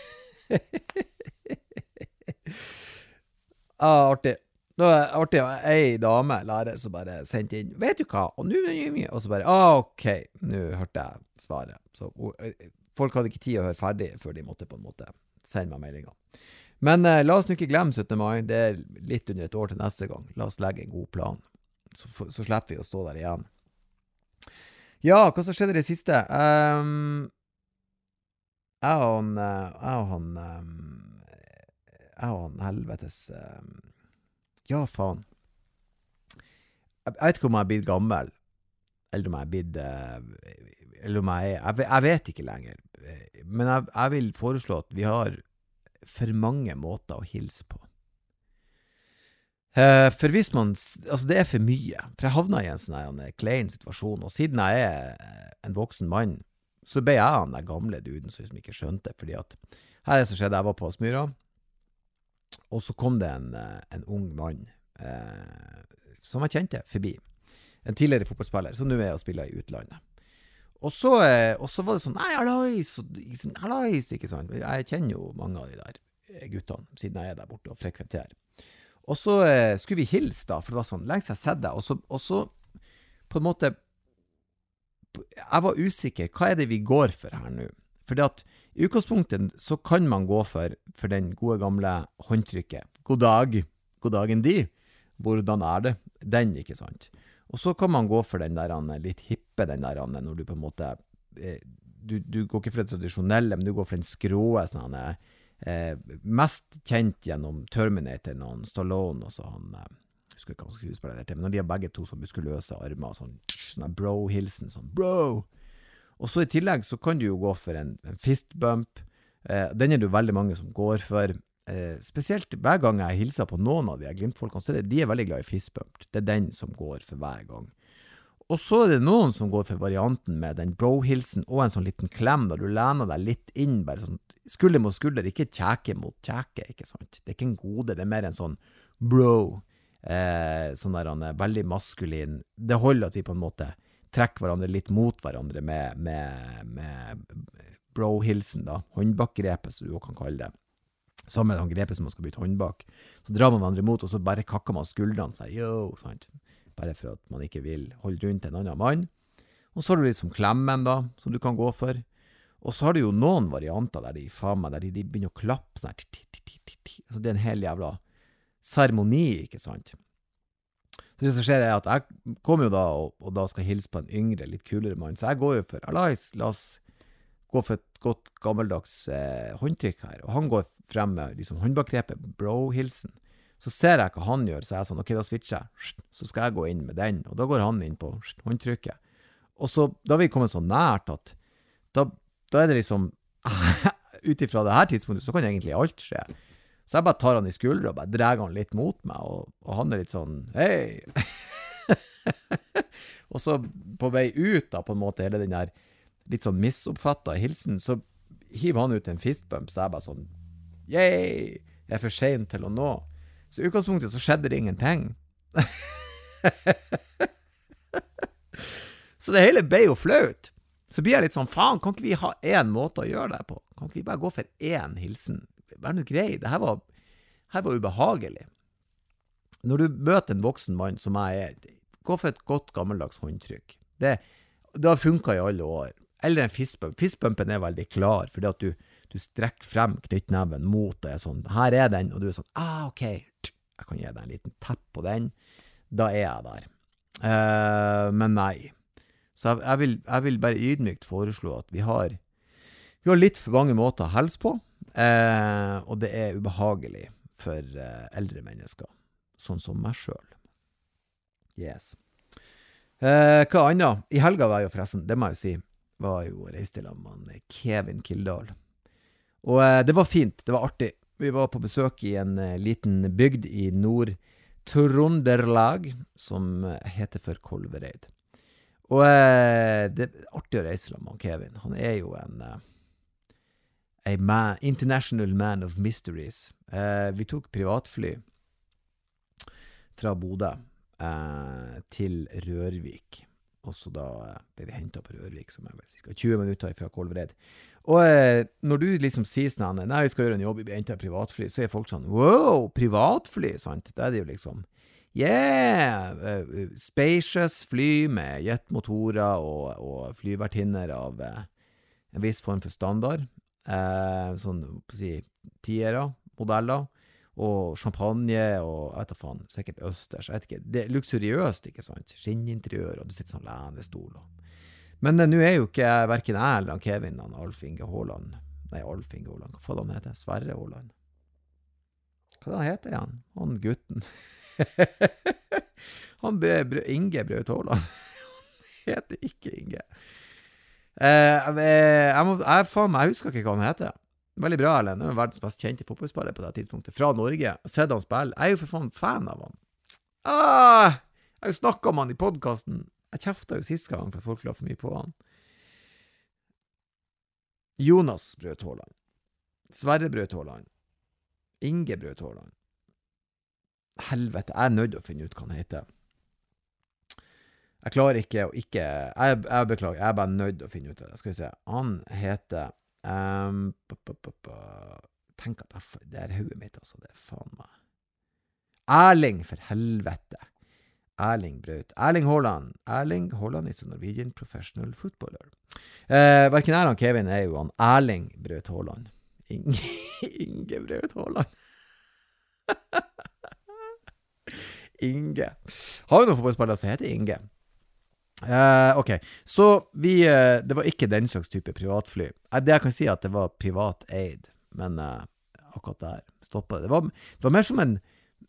[SPEAKER 2] Artig. Det var artig, en dame, lærer, som bare sendte inn, vet du hva, og så bare, ok, nå hørte jeg svaret. Så folk hadde ikke tid å høre ferdig før de måtte på en måte sende meg meldinger. Men la oss ikke glemme 17. mai, det er litt under et år til neste gang. La oss legge en god plan, så slipper vi å stå der igjen. Ja, hva så skjedde det siste? Jeg og han helvetes... ja, faen. Jeg vet ikke om jeg er blitt gammel, eller om jeg er blitt... eller om jeg vet ikke lenger. Men jeg vil foreslå at vi har for mange måter å hilse på. For hvis man... Altså, det er for mye. For jeg havnet i en sånn klein situasjon, og siden jeg er en voksen mann, så ble jeg han den gamle duden som ikke skjønte, fordi at her som skjedde, jeg var på Smyra, og så kom det en ung mann som jeg kjente forbi. En tidligere fotballspiller, som nå er og spiller i utlandet. Og så var det sånn, nei, hallais, ikke sant? Jeg kjenner jo mange av de der guttene, siden jeg er der borte og frekventerer. Og så skulle vi hilse da, for det var sånn, lenge siden jeg sett deg, og så på en måte, jeg var usikker, hva er det vi går for her nå? Fordi at i utgangspunktet så kan man gå for den gode gamle håndtrykket. God dagen de, hvordan er det? Den, ikke sant? Og så kan man gå for den der litt hippe, den der når du på en måte, du går ikke for det tradisjonelle, men du går for den skråe, sånn mest kjent gjennom Terminator, noen Stallone, og så han, jeg husker ikke hva skuespiller der til, men når de har begge to sånn muskuløse armer, sånn bro-hilsen, sånn bro! Og så i tillegg så kan du jo gå for en fist bump, den er det jo veldig mange som går for, spesielt hver gang jeg hilser på noen av de Glimt-folkene, så de er veldig glad i fist bump, det er den som går for hver gang. Og så er det noen som går for varianten med den bro-hilsen og en sånn liten klem, der du lener deg litt inn, bare sånn skulder mot skulder, ikke kjeke mot kjeke, ikke sant? Det er ikke en gode, det er mer en sånn bro, sånn der han veldig maskulin. Det holder at vi på en måte trekker hverandre litt mot hverandre med bro-hilsen da, håndbakgrepet, som du også kan kalle det. Samme grepet som man skal bytte håndbak. Så drar man hverandre mot, og så bare kakker man skuldrene seg, yo, sant? Bare for at man ikke vil holde rundt en annen mann. Og så har du liksom klemmen da, som du kan gå for. Og så har du jo noen varianter der de begynner å klappe sånn her, altså det er en hel jævla seremoni, ikke sant? Så det som skjer er at jeg kommer jo da, og da skal hilse på en yngre, litt kulere mann, så jeg går jo for, la oss gå for et godt gammeldags håndtrykk her, og han går frem med liksom håndbakgrepet, bro-hilsen. Så ser jeg hva han gjør, så er jeg sånn, ok, da switcher jeg, så skal jeg gå inn med den, og da går han inn på håndtrykket. Og så, da har vi kommet så nært at, da er det liksom, utifra det her tidspunktet, så kan egentlig alt skje. Så jeg bare tar han i skuldre og bare drar han litt mot meg, og han er litt sånn, hei! Og så på vei ut da, på en måte, hele den der litt sånn misoppfattet hilsen, så hiver han ut en fistbump, så jeg bare sånn, yay! Jeg er for sent til å nå. Så i utgangspunktet så skjedde det ingenting. Så det hele ble jo flaut. Så blir jeg litt sånn, faen, kan ikke vi ha en måte å gjøre det på? Kan ikke vi bare gå for en hilsen? Vær noe grei, det her var ubehagelig. når du møter en voksen mann som jeg gå for et godt gammeldags håndtrykk. Det har funket i alle år. Eller en fistbump. Fistbumpen veldig klar, fordi at du strekker frem knyttneven mot det, sånn, her den, og du sånn, ok, jeg kan gi deg en liten tapp på den, da jeg der. Men nei. Så jeg vil bare ydmykt foreslå at vi har litt for mange måter å helse på, og det ubehagelig for eldre mennesker, sånn som meg selv. Yes. Hva annet? I helga var jeg jo forresten, det må jeg jo si, var jo reist til med Kevin Kildahl. Og det var fint, det var artig. Vi var på besøk i en liten bygd i Nord-Trondelag, som heter for Kolvereid. Og det artig å reise med Kevin. Han jo en international man of mysteries. Vi tok privatfly fra Bodø til Rørvik. Og så da ble vi hentet på Rørvik, som vel cirka 20 minutter fra Kolvereid. Og når du liksom sier sånn, nei, vi skal gjøre en jobb, vi blir hentet privatfly, så folk sånn, wow, privatfly, sant? Det det jo liksom, spacious fly med jetmotorer og flyvertinner av en viss form for standard, sånn, på å si, tiere, modeller, og champagne, og jeg vet da faen, sikkert østers, jeg vet ikke, det luksuriøst, ikke sant? Skinninteriør, og du sitter sånn lænestol. Men nå jo ikke hverken jeg eller Kevin, Alf Inge Haaland, hva faen han heter? Sverre Haaland. Hva heter han? Han gutten. Han Inge Braut Haaland. Han heter ikke Inge. Jeg husker ikke hva han heter. Veldig bra, Erlend. Han verdens best kjente fotballspiller på det tidspunktet. Fra Norge. Sett han spille. Jeg jo for fan av han. Jeg har jo snakket om han i podcasten. Jeg kjeftet jo siste gang for folk la for mye på han. Jonas Braut Haaland. Sverre Braut Haaland. Inge Braut Haaland. Helvete, jeg nødt til å finne ut hva han heter. Jeg klarer ikke å ikke... Jeg beklager, jeg bare nødt til å finne ut det. Skal vi se. Han heter... tenk at det hodet mitt, altså, det faen meg. Erling, for helvete. Erling Braut. Erling Haaland is a Norwegian professional footballer. Hverken jeg og Kevin jo han Erling Braut Haaland. Inge Braut Haaland. Inge. Har vi noen fotballspillere som heter Inge? Ok, så det var ikke den slags type privatfly. Det jeg kan si at det var privat eid, men akkurat der stoppet det. Det var mer som en...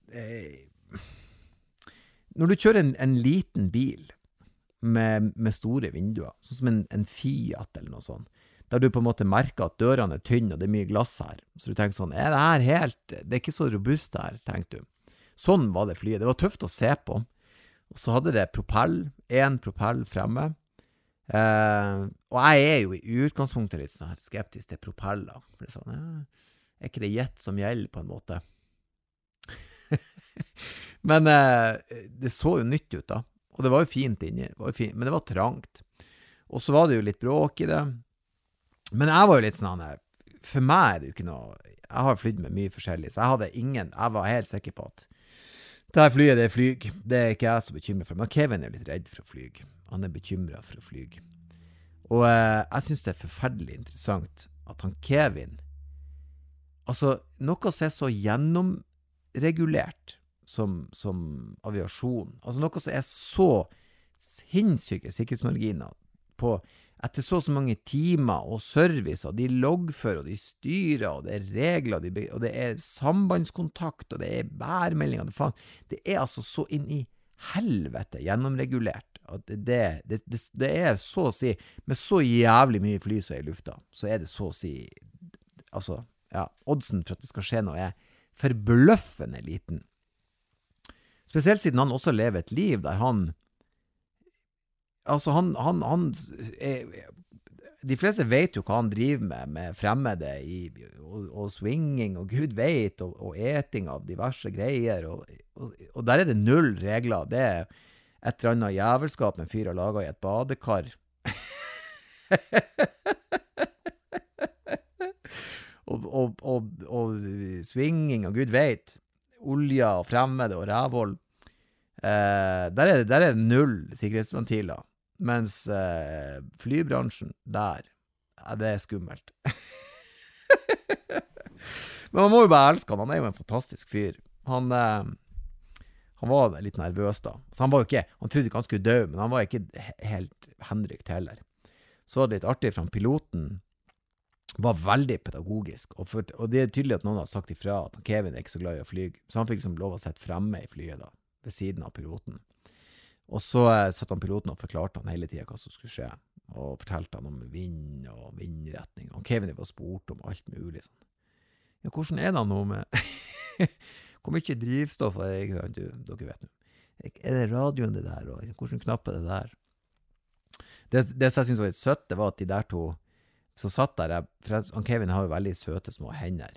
[SPEAKER 2] når du kjører en liten bil med store vinduer, sånn som en Fiat eller noe sånt, der du på en måte merker at dørene tynne og det mye glass her, så du tenker sånn, det her helt... Det ikke så robust her, tenkte du. Sånn var det flyet. Det var tøft å se på. Og så hadde det en propell fremme. Og jeg jo i utgangspunktet litt sånn her skeptisk til propeller. For det sånn, ikke det jet som gjelder på en måte? Men det så jo nytt ut da. Og det var jo fint inni. Men det var trangt. Og så var det jo litt bråk i det. Men jeg var jo litt sånn, for meg det jo ikke noe... Jeg har flydd med mye forskjellig, så jeg var helt sikker på at det her flyet, det flyg. Det ikke jeg så bekymret for. Men Kevin litt redd for å flyg. Han bekymret for å flyg. Og jeg synes det forferdelig interessant at han Kevin, altså noe som så gjennomregulert som aviasjon, altså noe som så sinnssyke sikkerhetsmarginer på etter så mange timer og service, og de loggfører, og de styrer, og det regler, og det sambandskontakt, og det bærmeldinger, det altså så inn i helvete gjennomregulert, at det så å si, med så jævlig mye fly som i lufta, så det så å si, altså, ja, oddsen for at det skal skje noe forbløffende liten. Spesielt siden han også lever et liv der han altså de fleste vet jo hva han driver med fremmede og swinging, og Gud vet, og eting av diverse greier, og der det null regler. Det et eller annet jævelskap med fyr og laget i et badekar. og swinging, og Gud vet. olja og fremmede og rævhold. Der er det null sikkerhetsventiler, mens flybransjen, der, det er skummelt. Men man må jo bare elske han er jo en fantastisk fyr. Han var litt nervøs da. Så han trodde ikke han skulle dø, men han var ikke helt henrykt heller. Så var det litt artig, for han piloten var veldig pedagogisk, og det er tydelig at noen har sagt ifra at Kevin er ikke så glad i å flyge, så han fikk liksom lov å sette fremme i flyet da, ved siden av piloten. Og så satt han piloten og forklarte han hele tiden hva som skulle skje, og fortalte han om vind og vindretning, og Kevin var spurt om alt mulig sånn. Ja, hvordan er det nå med hvor mye drivstoff er det, dere vet nå. Er det radioen det der, og hvordan knapp er det der? Det som jeg synes var litt søtt, det var at de der to som satt der, for Kevin har jo veldig søte små hender,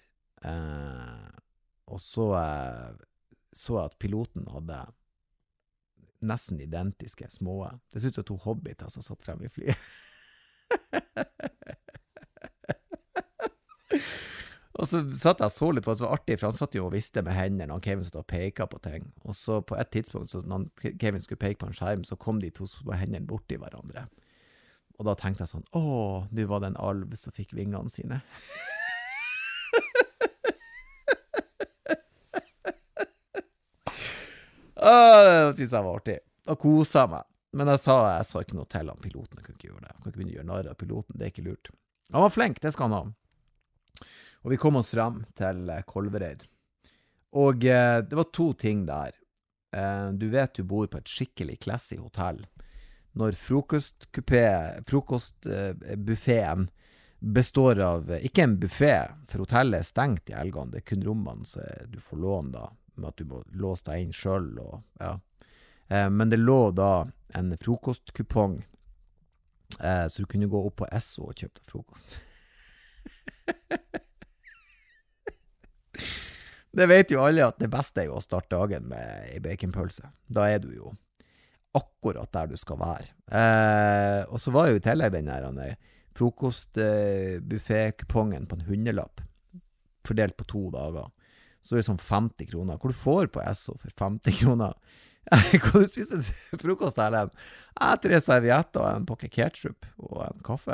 [SPEAKER 2] og så at piloten hadde nesten identiske små, det synes ut som to hobbiter som satt frem i flyet. Og så satt jeg så litt på, det var artig, for han satt jo og visste med hendene, og Kevin satt og peket på ting, og så på et tidspunkt, så når Kevin skulle peke på en skjerm, så kom de to små hendene bort i hverandre. Og da tenkte jeg sånn, nå var det en alv som fikk vingene sine. Det synes jeg var artig. Da koset jeg meg. Men jeg sa ikke noe til han piloten, jeg kunne ikke gjøre det. Jeg kunne ikke begynne å gjøre narr av piloten, det er ikke lurt. Han var flink, det skal han ha. Og vi kom oss frem til Kolvereid. Og det var 2 ting der. Du vet du bor på et skikkelig classy hotell. Når frokostbuffeten består av, ikke en buffet, for hotellet er stengt i helgene, det er kun rommene så du får lån da, med at du må låse deg inn selv, og, ja. Men det lå da en frokostkupong, så du kunne gå opp på Esso og kjøpe deg frokost. Det vet jo alle at det beste er jo å starte dagen med en baconpølse. Da er du jo akkurat der du skal være. Og så var jo i tillegg den der frokostbuffetkupongen på en 100-lapp, fordelt på 2 dager. Så det er sånn 50 kroner. Hvor du får på Esso for 50 kroner? Kan du spise frokost her? 3 servietter og en pakke ketchup og en kaffe.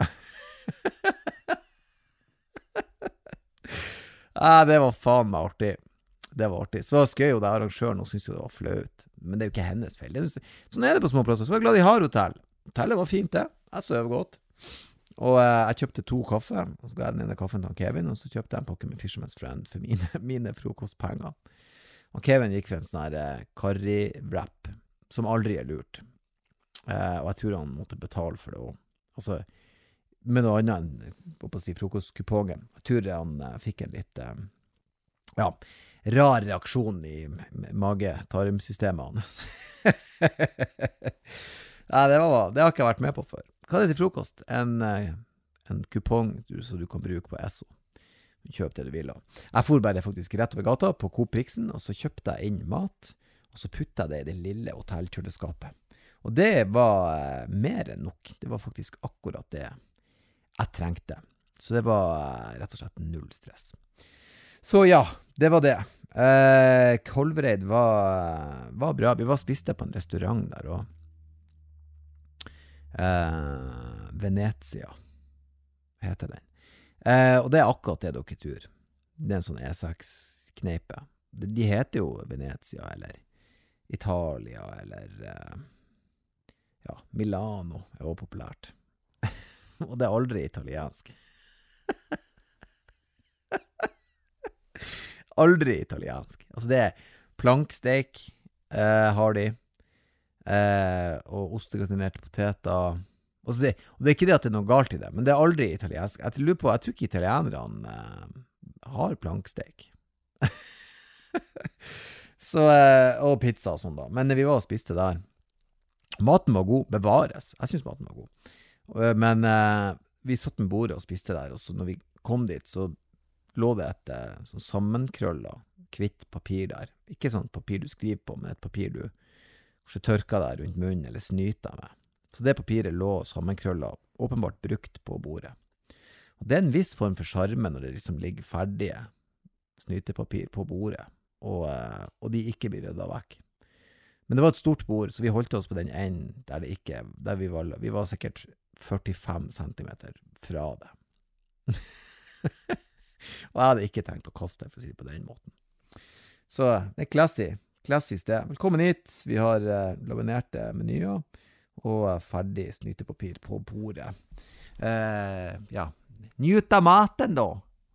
[SPEAKER 2] Det var faen meg artig. Det var artig. Så skøy jo det arrangøren, og synes jo det var flaut. Men det er jo ikke hennes feil. Sånn er det på små plasser. Så var jeg glad de har hotell. Hotellet var fint det. Jeg søv godt. Og jeg kjøpte 2 kaffe. Og så ga jeg den ene kaffen til Kevin, og så kjøpte jeg en pakke med Fisherman's Friend for mine frokostpenger. Og Kevin gikk for en sånn her curry-wrap, som aldri er lurt. Og jeg tror han måtte betale for det også. Altså, med noe annet enn på å si frokostkupongen. Jeg tror han fikk en litt rar reaksjon i mage-tarmsystemet hans. Det har ikke jeg vært med på før. Hva er det til frokost? En kupong så du kan bruke på Esso. Kjøp det du vil. Jeg for bare faktisk rett over gata på Coop Priksen, og så kjøpte jeg inn mat, og så puttet jeg det i det lille hotellkjøleskapet. Og det var mer enn nok. Det var faktisk akkurat det jeg trengte. Så det var rett og slett null stress. Så ja, det var det. Kolvereid var bra. Vi var spiste på en restaurant der, og Venezia heter den. Og det er akkurat det dere tror. Det er en sånn E6-kneipe. De heter jo Venezia, eller Italia, eller Milano er også populært. Og det er aldri italiensk. Aldri italiensk. Altså det er planksteik, har de, og ostegratinerte poteter. Og det er ikke det at det er noe galt i det, men det er aldri italiensk. Jeg tror ikke italienerne har planksteik. Så, og pizza og sånn da. Men vi var og spiste der. Maten var god, bevares. Jeg synes maten var god. Men vi satt med bordet og spiste der, og så når vi kom dit, så lå det et sånn sammenkrøllet, kvitt papir der. Ikke sånn papir du skriver på, men et papir du kanskje tørker deg rundt munnen, eller snyter med. Så det papiret lå sammenkrøllet, åpenbart brukt på bordet. Og det er en viss form for charme når det liksom ligger ferdige snytepapir på bordet. og de ikke blir ryddet vekk. Men det var et stort bord, så vi holdt oss på den enden der vi var sikkert 45 centimeter fra det. Og jeg hadde ikke tenkt å kaste, for å si det på den måten. Så det classy sted. Velkommen hit. Vi har laminerte menyer og ferdig snytepapir på bordet. Ja, nyt av maten da.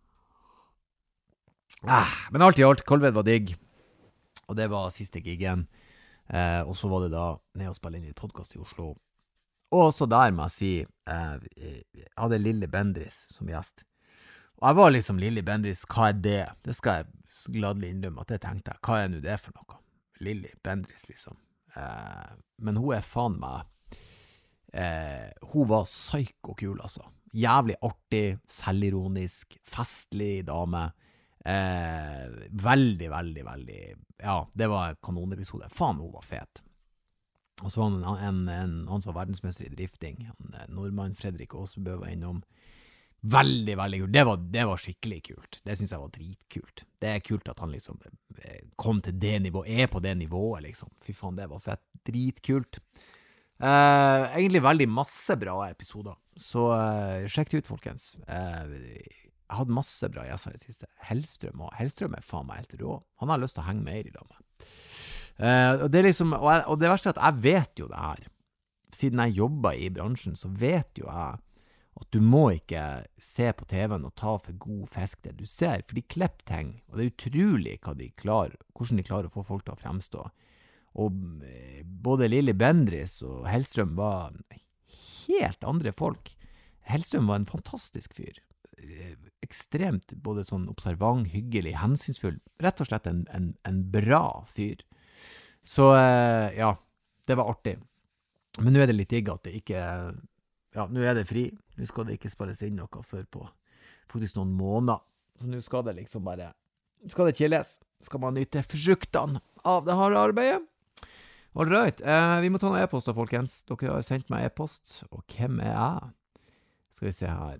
[SPEAKER 2] Men alt i alt, Kolved var digg. Og det var siste giggen. Og så var det da ned og spille inn i podcast i Oslo. Og så der må jeg si, jeg hadde Lilly Bendriss som gjest. Og jeg var liksom, Lilly Bendriss, hva det? Det skal jeg gladelig innrømme at jeg tenkte, hva nå det for noe? Lilly Bendriss liksom. Men hun faen meg, hun var psyko-kul altså. Jævlig artig, selvironisk, festlig dame. Veldig, ja, det var kanonepisode. Faen, hun var fet. Og så var han han som var verdensmester i drifting, nordmann Fredrik Åsebø var innom. Veldig kult. Det var skikkelig kult. Det synes jeg var dritkult. Det kult at han liksom kom til det nivået, på det nivået liksom. Fy faen, det var fett. Dritkult. Egentlig veldig masse bra episoder. Så sjekk det ut, folkens. Jeg hadde masse bra gjester i det siste. Hellstrøm faen meg helt rå. Han har lyst til å henge mer i dag med. Og det liksom, og det verste er at jeg vet jo det her. Siden jeg jobber i bransjen, så vet jo jeg at du må ikke se på TV-en og ta for god fisk det du ser, for de klipper ting, og det utrolig hvordan de klarer å få folk til å fremstå. Og både Lilly Bendriss og Hellstrøm var helt andre folk. Hellstrøm var en fantastisk fyr. Ekstremt både sånn observant, hyggelig, hensynsfull, rett og slett en bra fyr. Så ja, det var artig. Men nå det litt digg at det ikke, ja, nå det fri. Nå skal det ikke spilles inn noe før på faktisk noen måneder. Så nå skal det liksom bare, skal det chilles. Skal man nyte fruktene av det harde arbeidet. All right, vi må ta noen e-post da, folkens. Dere har sendt meg e-post, og hvem jeg? Skal vi se her.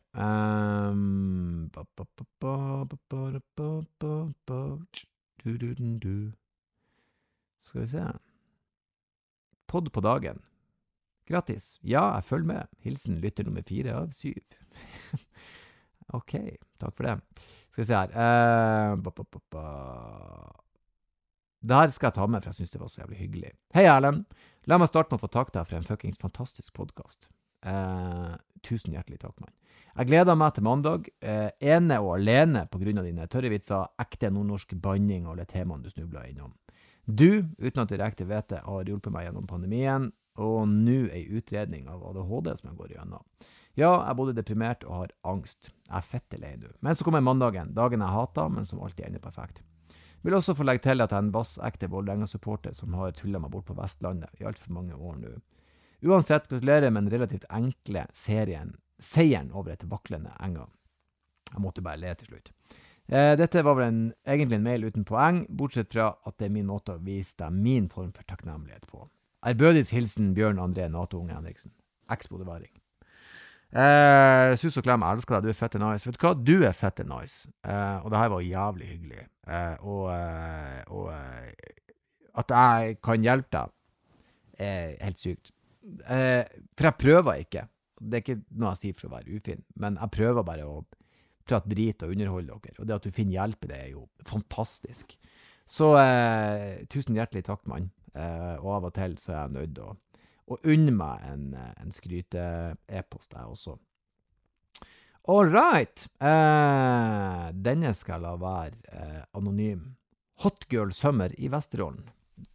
[SPEAKER 2] Skal vi se. Podd på dagen. Gratis. Ja, jeg følger med. Hilsen lytter nummer 4 av 7. Ok, takk for det. Skal vi se her. Det her skal jeg ta med, for jeg synes det var så jævlig hyggelig. Hei Erlend, la meg starte med å få takk deg for en fuckings fantastisk podcast. Tusen hjertelig takk, mann. Jeg gleder meg til mandag, ene og alene på grunn av dine tørre vitser, ekte nordnorsk banning og alle temaene du snubler innom. Du, uten at du direkte vet det, har hjulpet meg gjennom pandemien, og nå en utredning av ADHD som jeg går igjennom. Ja, jeg er både deprimert og har angst. Jeg fette lei nå. Men så kommer mandagen, dagen jeg hater, men som alltid ender perfekt. Vil også få legge til at jeg en bassekte Vålerenga-supporter som har tullet meg bort på Vestlandet i alt for mange år nå. Uansett, gratulerer med en relativt enkle seieren over et vaklende Enga. Jeg måtte bare le til slutt. Dette var vel egentlig en mail uten poeng, bortsett fra at det min måte å vise deg min form for takknemlighet på. Ærbødig hilsen Bjørn André Nato Unge Henriksen. Ekspodeværing. Sus og klem, jeg elsker deg, du fette nice. Vet du hva? Du fette nice. Og det her var jævlig hyggelig. Og at jeg kan hjelpe deg helt sykt. For jeg prøver ikke. Det ikke noe jeg sier for å være ufin, men jeg prøver bare å prate drit og underholde dere. Og det at du finner hjelp, det jo fantastisk. Så tusen hjertelig takk, mann. Og av og til så jeg nødt å unne meg en skryte-e-post der også. All right. Denne skal la være anonym. Hot Girl Summer i Vesterålen.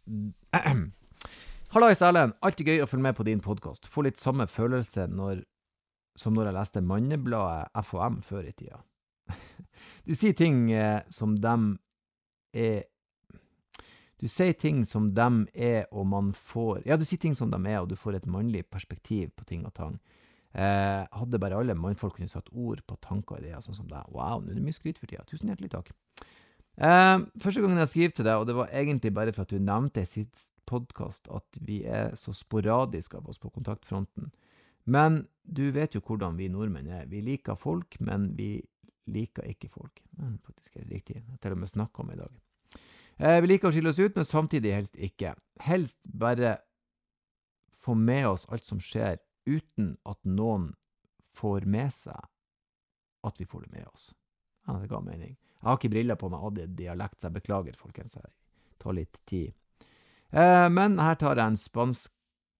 [SPEAKER 2] Hallais Erlend, alltid gøy å følge med på din podcast. Få litt samme følelse som når jeg leste Mannebladet FHM før i tida. Du sier ting som dem du sier ting som dem og man får, ja, du sier ting som dem og du får et mannlig perspektiv på ting og tang. Hadde bare alle mannfolk kunne satt ord på tanker og ideer sånn som deg. Wow, nå det mye skryt for tida. Tusen hjertelig takk. Første gangen jeg skrev til deg, og det var egentlig bare for at du nevnte i sitt podcast at vi så sporadiske av oss på kontaktfronten. Men du vet jo hvordan vi nordmenn Vi liker folk, men vi liker ikke folk. Faktisk er det riktig. Jeg til og med snakker om i dag. Vi liker å skille oss ut, men samtidig helst ikke. Helst bare få med oss alt som skjer, uten at noen får med seg at vi får det med oss. Ja, det ga mening. Jeg har ikke briller på meg av dialekt, så jeg beklager, folkens. Jeg tar litt tid. Men her tar jeg en spansk...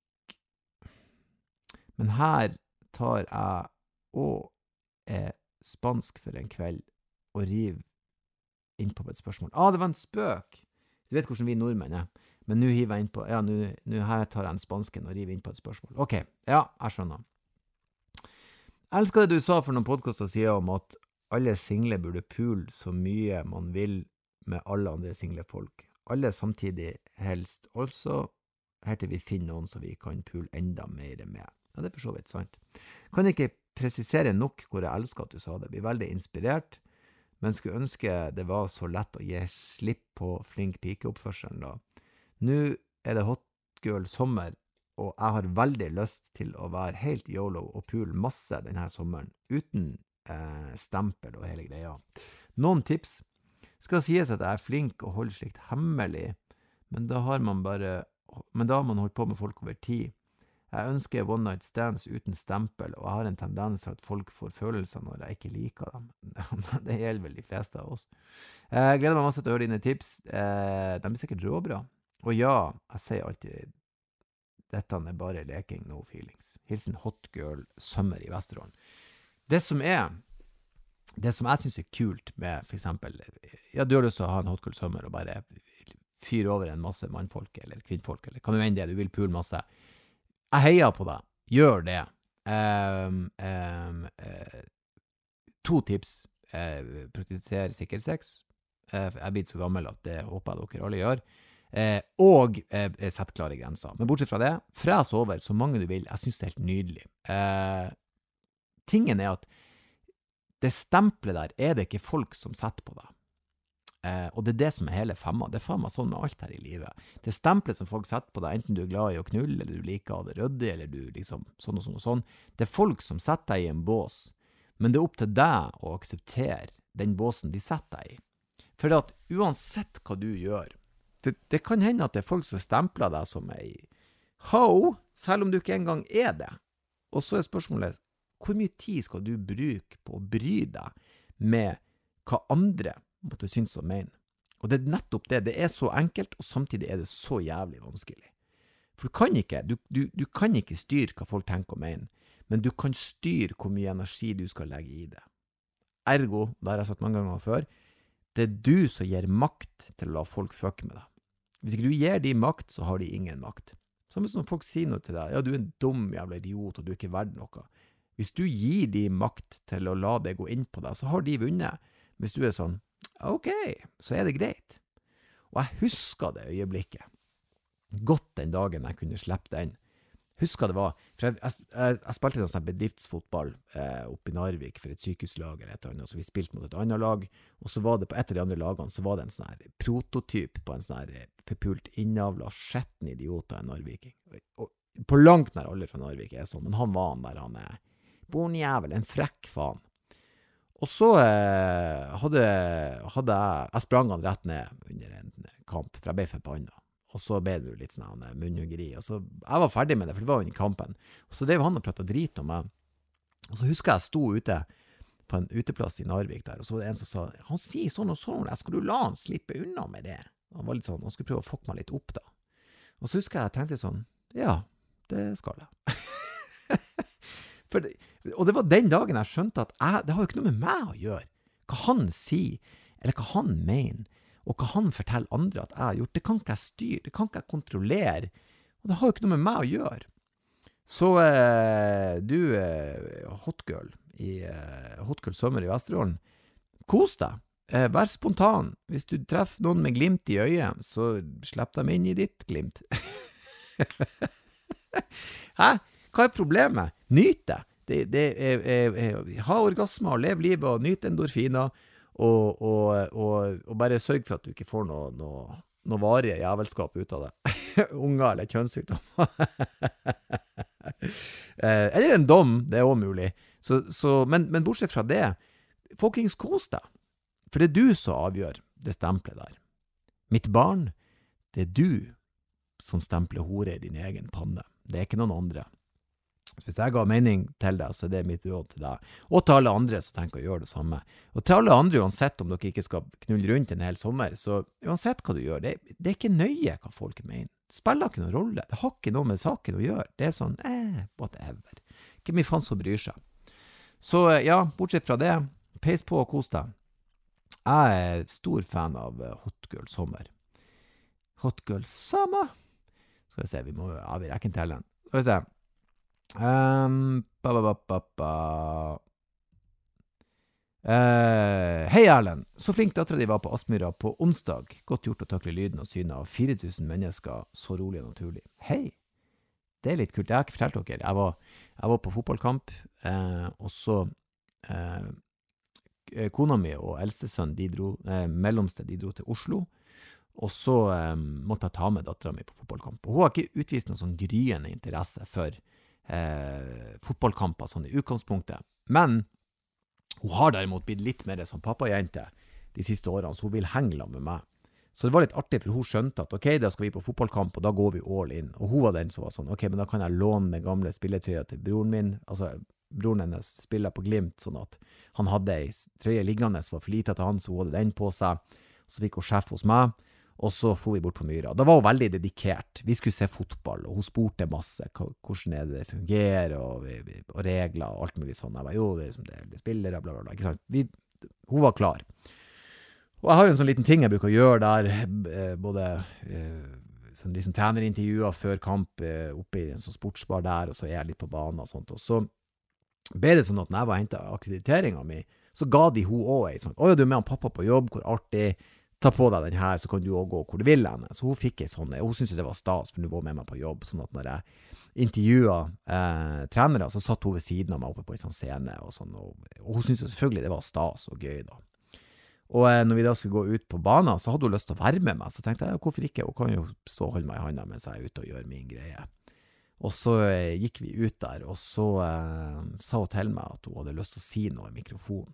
[SPEAKER 2] Men her tar jeg og spansk for en kveld og river inn på et spørsmål. Det var en spøk! Du vet hvordan vi nordmenn er. Men nå hiver jeg inn på... Ja, nå her tar jeg en spansken og river inn på et spørsmål. Ok, ja, jeg skjønner. Jeg elsker det du sa for noen podcaster siden om at alle single burde pule så mye man vil med alle andre single folk. Alle samtidig helst også, helt til vi finner noen så vi kan pule enda mer med. Ja, det er for så vidt sant. Kan ikke presisere nok hvor jeg elsker at du sa det. Jeg blir veldig inspirert, men skulle ønske det var så lett å gi slipp på flink pikeoppførselen da. Nå er det hot girl sommer, og jeg har veldig lyst til å være helt YOLO og pule masse denne sommeren, uten stempel og hele greia. Noen tips skal sies at jeg er flink og holder slikt hemmelig, men da har man holdt på med folk over tid. Jeg ønsker one night stands uten stempel, og jeg har en tendens til at folk får følelser når jeg ikke liker dem. Det gjelder vel de fleste av oss. Jeg gleder meg masse til å høre dine tips. De blir sikkert råbra. Og ja, jeg sier alltid, dette er bare leking, no feelings. Hilsen hot girl sommer i Vesterålen. Det som jeg synes er kult med, for eksempel, ja, du har lyst til å ha en hot girl sommer og bare fyre over en masse mannfolk eller kvinnfolk, eller kan du ende det, du vil pule masse. Jeg heier på deg. Gjør det. 2 tips. Praktisere sikker sex. Jeg er blitt så gammel at det håper jeg dere alle gjør. Og sett klare grenser. Men bortsett fra det, fres over så mange du vil. Jeg synes det er helt nydelig. Tingen er at det stempelet der er det ikke folk som setter på deg. Og det er det som er hele femma. Det er faen meg sånn med alt her i livet. Det stemplet som folk setter på deg, enten du er glad i å knulle, eller du liker å ha det rødde, eller du liksom sånn og sånn og sånn. Det er folk som setter deg i en bås, men det er opp til deg å akseptere den båsen de setter deg i. For at uansett hva du gjør, det kan hende at det er folk som stempler deg som ei ho, selv om du ikke engang er det. Og så er spørsmålet, hvor mye tid skal du bruke på å bry deg med hva andre måtte synes og mene? Og det er nettopp det. Det er så enkelt, og samtidig er det så jævlig vanskelig. For du kan ikke styre hva folk tenker og mener, men du kan styre hvor mye energi du skal legge i det. Ergo, det har jeg sagt mange ganger før, det er du som gir makt til å la folk fucke med deg. Hvis ikke du gir de makt, så har de ingen makt. Samme som folk sier noe til deg, ja, du er en dum jævla idiot, og du er ikke verdt noe. Hvis du gir de makt til å la det gå inn på deg, så har de vunnet. Hvis du er sånn, ok, så er det greit. Og jeg husker det øyeblikket. Godt den dagen jeg kunne slippe den. Husker det var, for jeg spilte sånn bedriftsfotball oppe i Narvik for et sykehuslag eller et eller annet, så vi spilte mot et annet lag, og så var det på et av de andre lagene, så var det en sånn her prototyp på en sånn her forpult innavla skjetten idiot av en Narviking. Og på langt nær alle fra Narvik er sånn, men han var han der, han er bonjævel, en frekk faen. Og så hadde jeg sprang han rett ned under en kamp, for jeg ble forbannet. Og så ble det jo litt sånn munnhuggeri. Og så, jeg var ferdig med det, for det var jo i kampen. Og så drev han og pratet drit om meg. Og så husker jeg sto ute på en uteplass i Narvik der, og så var det en som sa, han sier sånn og sånn, jeg skulle la han slippe unna med det. Han var litt sånn, han skulle prøve å fucke meg litt opp da. Og så husker jeg tenkte sånn, ja, det skal jeg. Og det var den dagen jeg skjønte at det har jo ikke noe med meg å gjøre. Hva han sier, eller hva han mener, og hva han forteller andre at jeg har gjort, det kan ikke jeg styre, det kan ikke jeg kontrollere, og det har jo ikke noe med meg å gjøre. Så du, hotgirl hotgirl sommer i Vesterålen, kos deg, vær spontan. Hvis du treffer noen med glimt i øyet, så slipp dem inn i ditt glimt. Hæ? Hva er problemet? Nyt det. Ha orgasmer, lev livet og nyt endorfiner, og bare sørg for at du ikke får noe varige jævelskap ut av det. Unger eller kjønnssykdom. Eller en dom, det er også mulig. Men bortsett fra det, folkens kos deg. For det er du som avgjør det stemplet der. Mitt barn, det du som stempler hore i din egen panne. Det ikke noen andre. Hvis jeg ga mening til deg, så det mitt råd til deg. Og til alle andre som tenker å gjøre det samme. Og til alle andre, uansett om dere ikke skal knulle rundt en hel sommer, så uansett hva du gjør, det ikke nøye hva folk mener. Det spiller ikke noen rolle. Det har ikke noe med saken å gjøre. Det sånn, whatever. Ikke mye faen som bryr seg. Så ja, bortsett fra det, peis på og kos deg. Jeg stor fan av Hot Girl Sommer. Hot Girl Summer? Skal vi se, vi rekker en til den. Skal vi se. Hei Erlend, så flink datteren din var på Aspmyra på onsdag. Godt gjort å takle lyden og synet av 4000 mennesker så rolig og naturlig. Hei, det litt kult. Jeg har ikke fortalt dere. Jeg var på fotballkamp, og så kona mi og eldstesønn, mellomste, de dro til Oslo, og så måtte jeg ta med datteren min på fotballkamp. Og hun har ikke utvist noen sånn gryende interesse for fotballkamper sånn i utgangspunktet. Men hun har derimot blitt litt mer som pappajente de siste årene, så hun vil henge med meg. Så det var litt artig, for hun skjønte at ok, da skal vi på fotballkamp, og da går vi all in. Og hun var den som var sånn, ok, men da kan jeg låne den gamle spilletøya til broren min, altså broren hennes spiller på Glimt, sånn at han hadde en trøye liggende som var for lite til han, så hun hadde den på seg. Så fikk hun sjef hos meg, og så får vi bort på Myra. Da var hun veldig dedikert. Vi skulle se fotball, og hun spurte masse hvordan det fungerer, og regler, og alt mulig sånn. Jeg var jo, det spillere, bla bla bla, ikke sant? Hun var klar. Og jeg har en sånn liten ting jeg bruker å gjøre der, både sånn liksom trenerintervjuer før kamp, oppe i en sånn sportsbar der, og så jeg litt på banen og sånt, og så ble det sånn at når jeg var hentet akkrediteringen min, så ga de hun også en sånn, «Åja, du med han pappa på jobb, hvor artig, ta på deg den her, så kan du også gå hvor du vil henne». Så hun fikk en sånn, og hun syntes det var stas, for hun var med meg på jobb, sånn at når jeg intervjuet trenere, så satt hun ved siden av meg oppe på en sånn scene, og sånn, og hun syntes selvfølgelig det var stas og gøy da. Og når vi da skulle gå ut på banen, så hadde hun lyst til å være med meg, så tenkte jeg, hvorfor ikke? Hun kan jo stå og holde meg i hånda mens jeg er ute og gjør min greie. Og så gikk vi ut der, og så sa hun til meg at hun hadde lyst til å si noe i mikrofonen.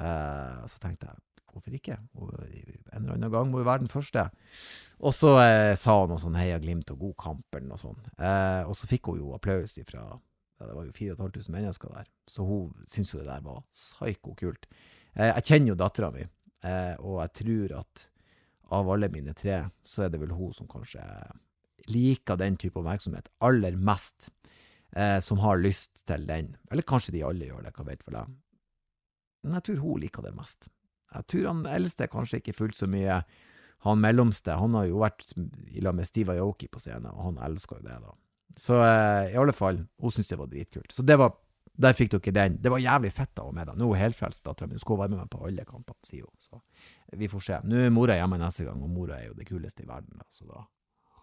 [SPEAKER 2] Så tenkte jeg, hvorfor ikke? En eller annen gang må jo være den første. Og så sa hun noe sånn, heia Glimt og god kamp, eller noe sånt. Og så fikk hun jo applaus ifra, ja, det var jo 4500 mennesker der. Så hun syntes jo det der var psyko-kult. Jeg kjenner jo datteren min, og jeg tror at av alle mine 3, så det vel hun som kanskje liker den type oppmerksomhet aller mest, som har lyst til den. Eller kanskje de alle gjør det, hva vet vel jeg. Men jeg tror hun liker det mest. Jeg tror han eldste kanskje ikke fullt så mye. Han mellomste, han har jo vært i lag med Steve Aoki på scenen, og han elsker jo det da. Så i alle fall, hun synes det var dritkult. Så det var, der fikk dere den. Det var jævlig fett av med da. Nå er hun helfrelst, datteren min. Hun skal være med meg på alle kampene, sier hun. Så vi får se. Nå er mora hjemme neste gang, og mora er jo det kuleste i verden da, så da.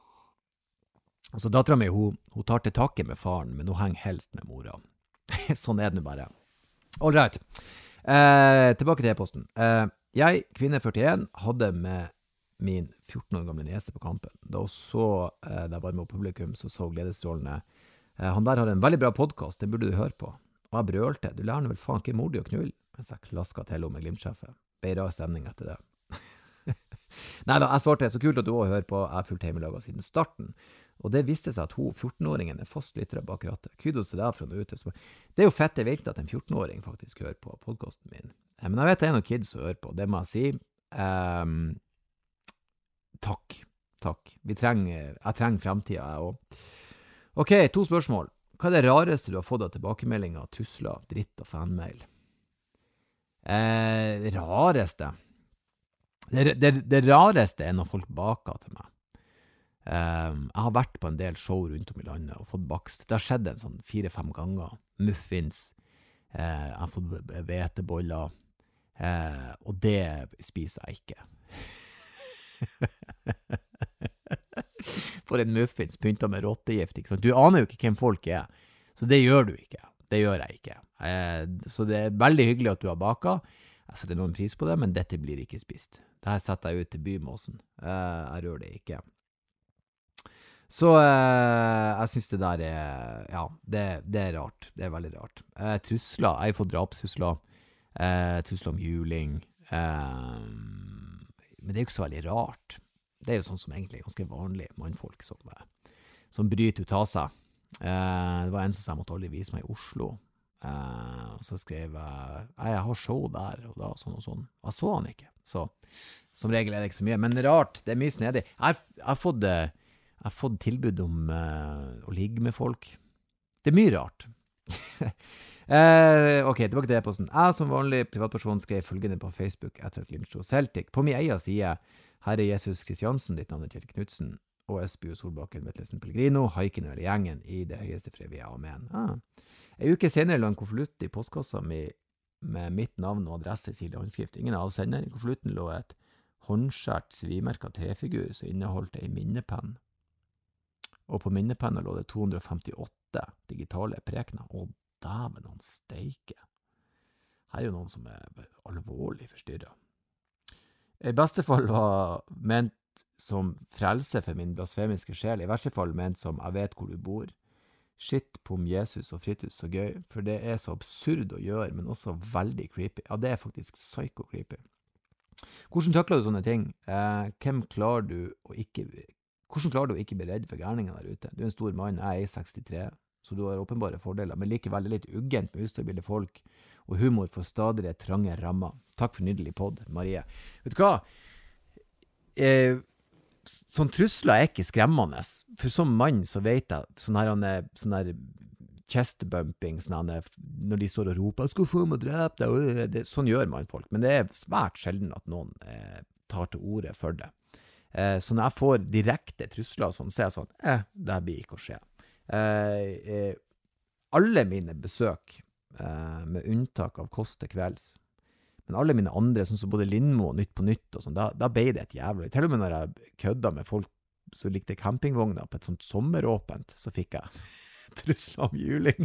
[SPEAKER 2] Så datteren min, hun tar til takke med faren, men hun henger helst med mora. Sånn er det nå bare. All right. Tilbake til e-posten. Jeg, kvinne 41, hadde med min 14 år gamle niese på kampen. Da hun så, da jeg var med publikum, så gledesstrålende. Han der har en veldig bra podcast, det burde du høre på. Og jeg brølte, du lærer vel faen ikke mordig å knulle, mens jeg klasket til henne med Glimt-sjefen. Bedre stemning etter det. Neida, jeg svarte, så kult at du også hører på, jeg har fulgt hjemmelaget siden starten. Og det viste seg at 14-åringen er fast lyttere bak rattet. Kudos til deg fra noe ute. Det er jo fett, jeg vet at en 14-åring faktisk hører på podcasten min. Men jeg vet det er noen kids som hører på, det må jeg si. Takk. Jeg trenger fremtiden, jeg også. Ok, 2 spørsmål. Hva er det rareste du har fått av tilbakemeldinger, trusler, dritt og fanmail? Rareste? Det rareste er når folk baker til meg. Jeg har vært på en del show rundt om i landet og fått bakst. Det har skjedd en sånn 4-5 ganger. Muffins, jeg har fått veteboller, og det spiser jeg ikke. For en muffins pyntet med rottegift, ikke sant? Du aner jo ikke hvem folk er, så det gjør du ikke. Det gjør jeg ikke. Så det er veldig hyggelig at du har baket. Jeg setter noen pris på det, men dette blir ikke spist. Dette setter jeg ut til bymåsen. Jeg rør det ikke. Så jeg synes det der er, ja, det er rart. Det er veldig rart. Trusler, jeg har fått drapstrusler, trusler om juling, men det er jo ikke så veldig rart. det jo sånn som egentlig er ganske vanlige mannfolk som bryter ut av seg. Det var en som sa jeg måtte aldri vise meg i Oslo. Og så skrev jeg har show der, og da sånn og sånn. Jeg så han ikke, så som regel er det ikke så mye. Men rart, det er mye snedig. Jeg har fått tilbud om å ligge med folk. Det er mye rart. Ok, tilbake til e-posten. Jeg som vanlig privatperson skrev følgende på Facebook etter at Glimt slo Celtic. På min egen side, Herre Jesus Kristiansen, ditt navn er Kjell Knudsen, og Esbjørn Solbakken, Vetlesen Pellegrino, haiken og hele gjengen i det høyeste fred vi amen. En uke senere la en konvolutt i postkassa med mitt navn og adresse i side håndskrift. Ingen avsender. I konvolutten lå et håndskjært svimerket trefigur som inneholdt en minnepenn. Og på minnepennen lå det 258 digitale prekener. Og dæven han steike. Her er jo noen som er alvorlig forstyrret. I beste fall var ment som frelse for min blasfemiske sjel. I verste fall ment som jeg vet hvor du bor. Shit om Jesus og Fritus så gøy, for det er så absurd å gjøre, men også veldig creepy. Ja, det er faktisk psycho-creepy. Hvordan takler du sånne ting? Hvordan klarer du å ikke bli redd for gærninger der ute? Du er en stor mann, jeg er 63, så du har åpenbare fordeler, men likevel litt uggent med ustabile folk, og humor for stadig trange rammer. Takk for nydelig podd, Marie. Vet du hva? Sånn trusler er ikke skremmende. For som mann så vet jeg sånn her chest bumping, når de står og roper, jeg skal få meg drepe deg, sånn gjør mannfolk. Men det er svært sjelden at noen tar til orde for det. Så når jeg får direkte trusler og sånn, så er jeg sånn, det blir ikke å skje. Alle mine besøk, med unntak av Kost til kvelds, men alle mine andre, sånn som både Lindmo og Nytt på Nytt og sånn, da ble det et jævlig. Til og med når jeg kødda med folk som likte campingvogner på et sånt sommeråpent, så fikk jeg trusler om juling.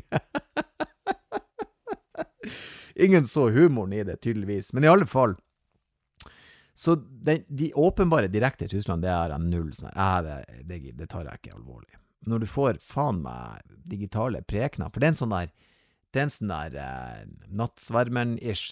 [SPEAKER 2] Ingen så humoren i det, tydeligvis. Men i alle fall, så de åpenbare direkte truslene, det er null. Det tar jeg ikke alvorlig. Når du får faen meg digitale prekener, for det er en sånn der nattsvermeren-ish,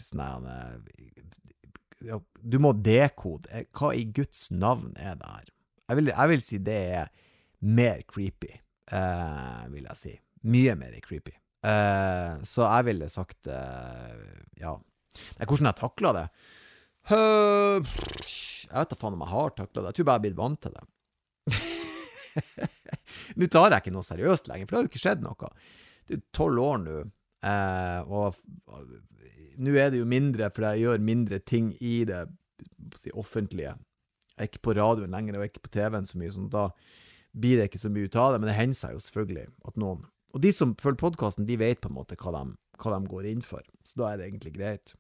[SPEAKER 2] du må dekode. Hva i Guds navn er det her? Jeg vil si det er mer creepy, vil jeg si. Mye mer creepy. Så jeg ville sagt, ja. Hvordan jeg taklet det? Jeg vet da faen om jeg har taklet det. Jeg tror bare jeg har blitt vant til det. Nå tar jeg ikke noe seriøst lenger, for det har jo ikke skjedd noe. Det er 12 år nå, og nå er det jo mindre, for jeg gjør mindre ting i det offentlige. Jeg er ikke på radioen lenger, og jeg er ikke på TV-en så mye, sånn da blir det ikke så mye ut av det, men det hender seg jo selvfølgelig at noen, og de som følger podcasten, de vet på en måte hva de går inn for, så da er det egentlig greit.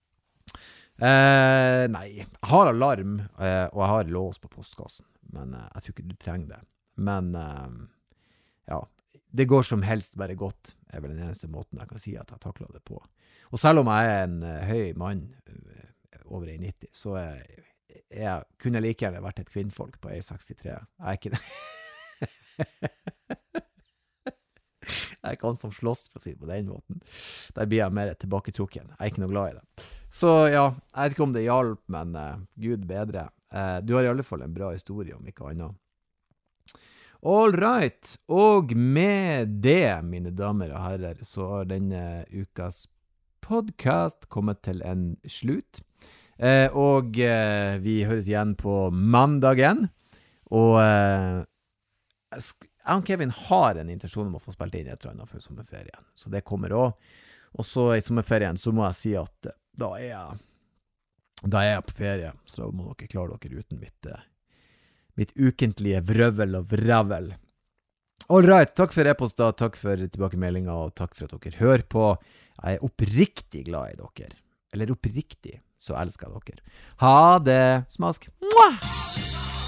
[SPEAKER 2] Nei, jeg har alarm, og jeg har lås på postkassen, men jeg tror ikke du trenger det. Men, ja, det går som helst bare godt, er vel den eneste måten jeg kan si at jeg takler det på. Og selv om jeg er en høy mann, over 1,90, så kunne jeg like gjerne vært et kvinnfolk på 1,63. Jeg er ikke det. Jeg kan som slåss, for å si det på den måten. Der blir jeg mer tilbaketrukken. Jeg er ikke noe glad i det. Så ja, jeg vet ikke om det hjalp, men Gud bedre. Du har i alle fall en bra historie, om ikke annet. All right, og med det, mine damer og herrer, så har denne ukas podcast kommet til en slutt. Og vi høres igjen på mandagen. Og jeg og Kevin har en intensjon om å få spilt inn et eller annet før sommerferien. Så det kommer også. Og så i sommerferien så må jeg si at da er jeg på ferie. Så da må dere klare dere uten mitt ukentlige vrøvel og vravel. All right, takk for e-post da, takk for tilbakemeldinger, og takk for at dere hører på. Jeg er oppriktig glad i dere. Eller oppriktig, så elsker jeg dere. Ha det, smask! Mwah!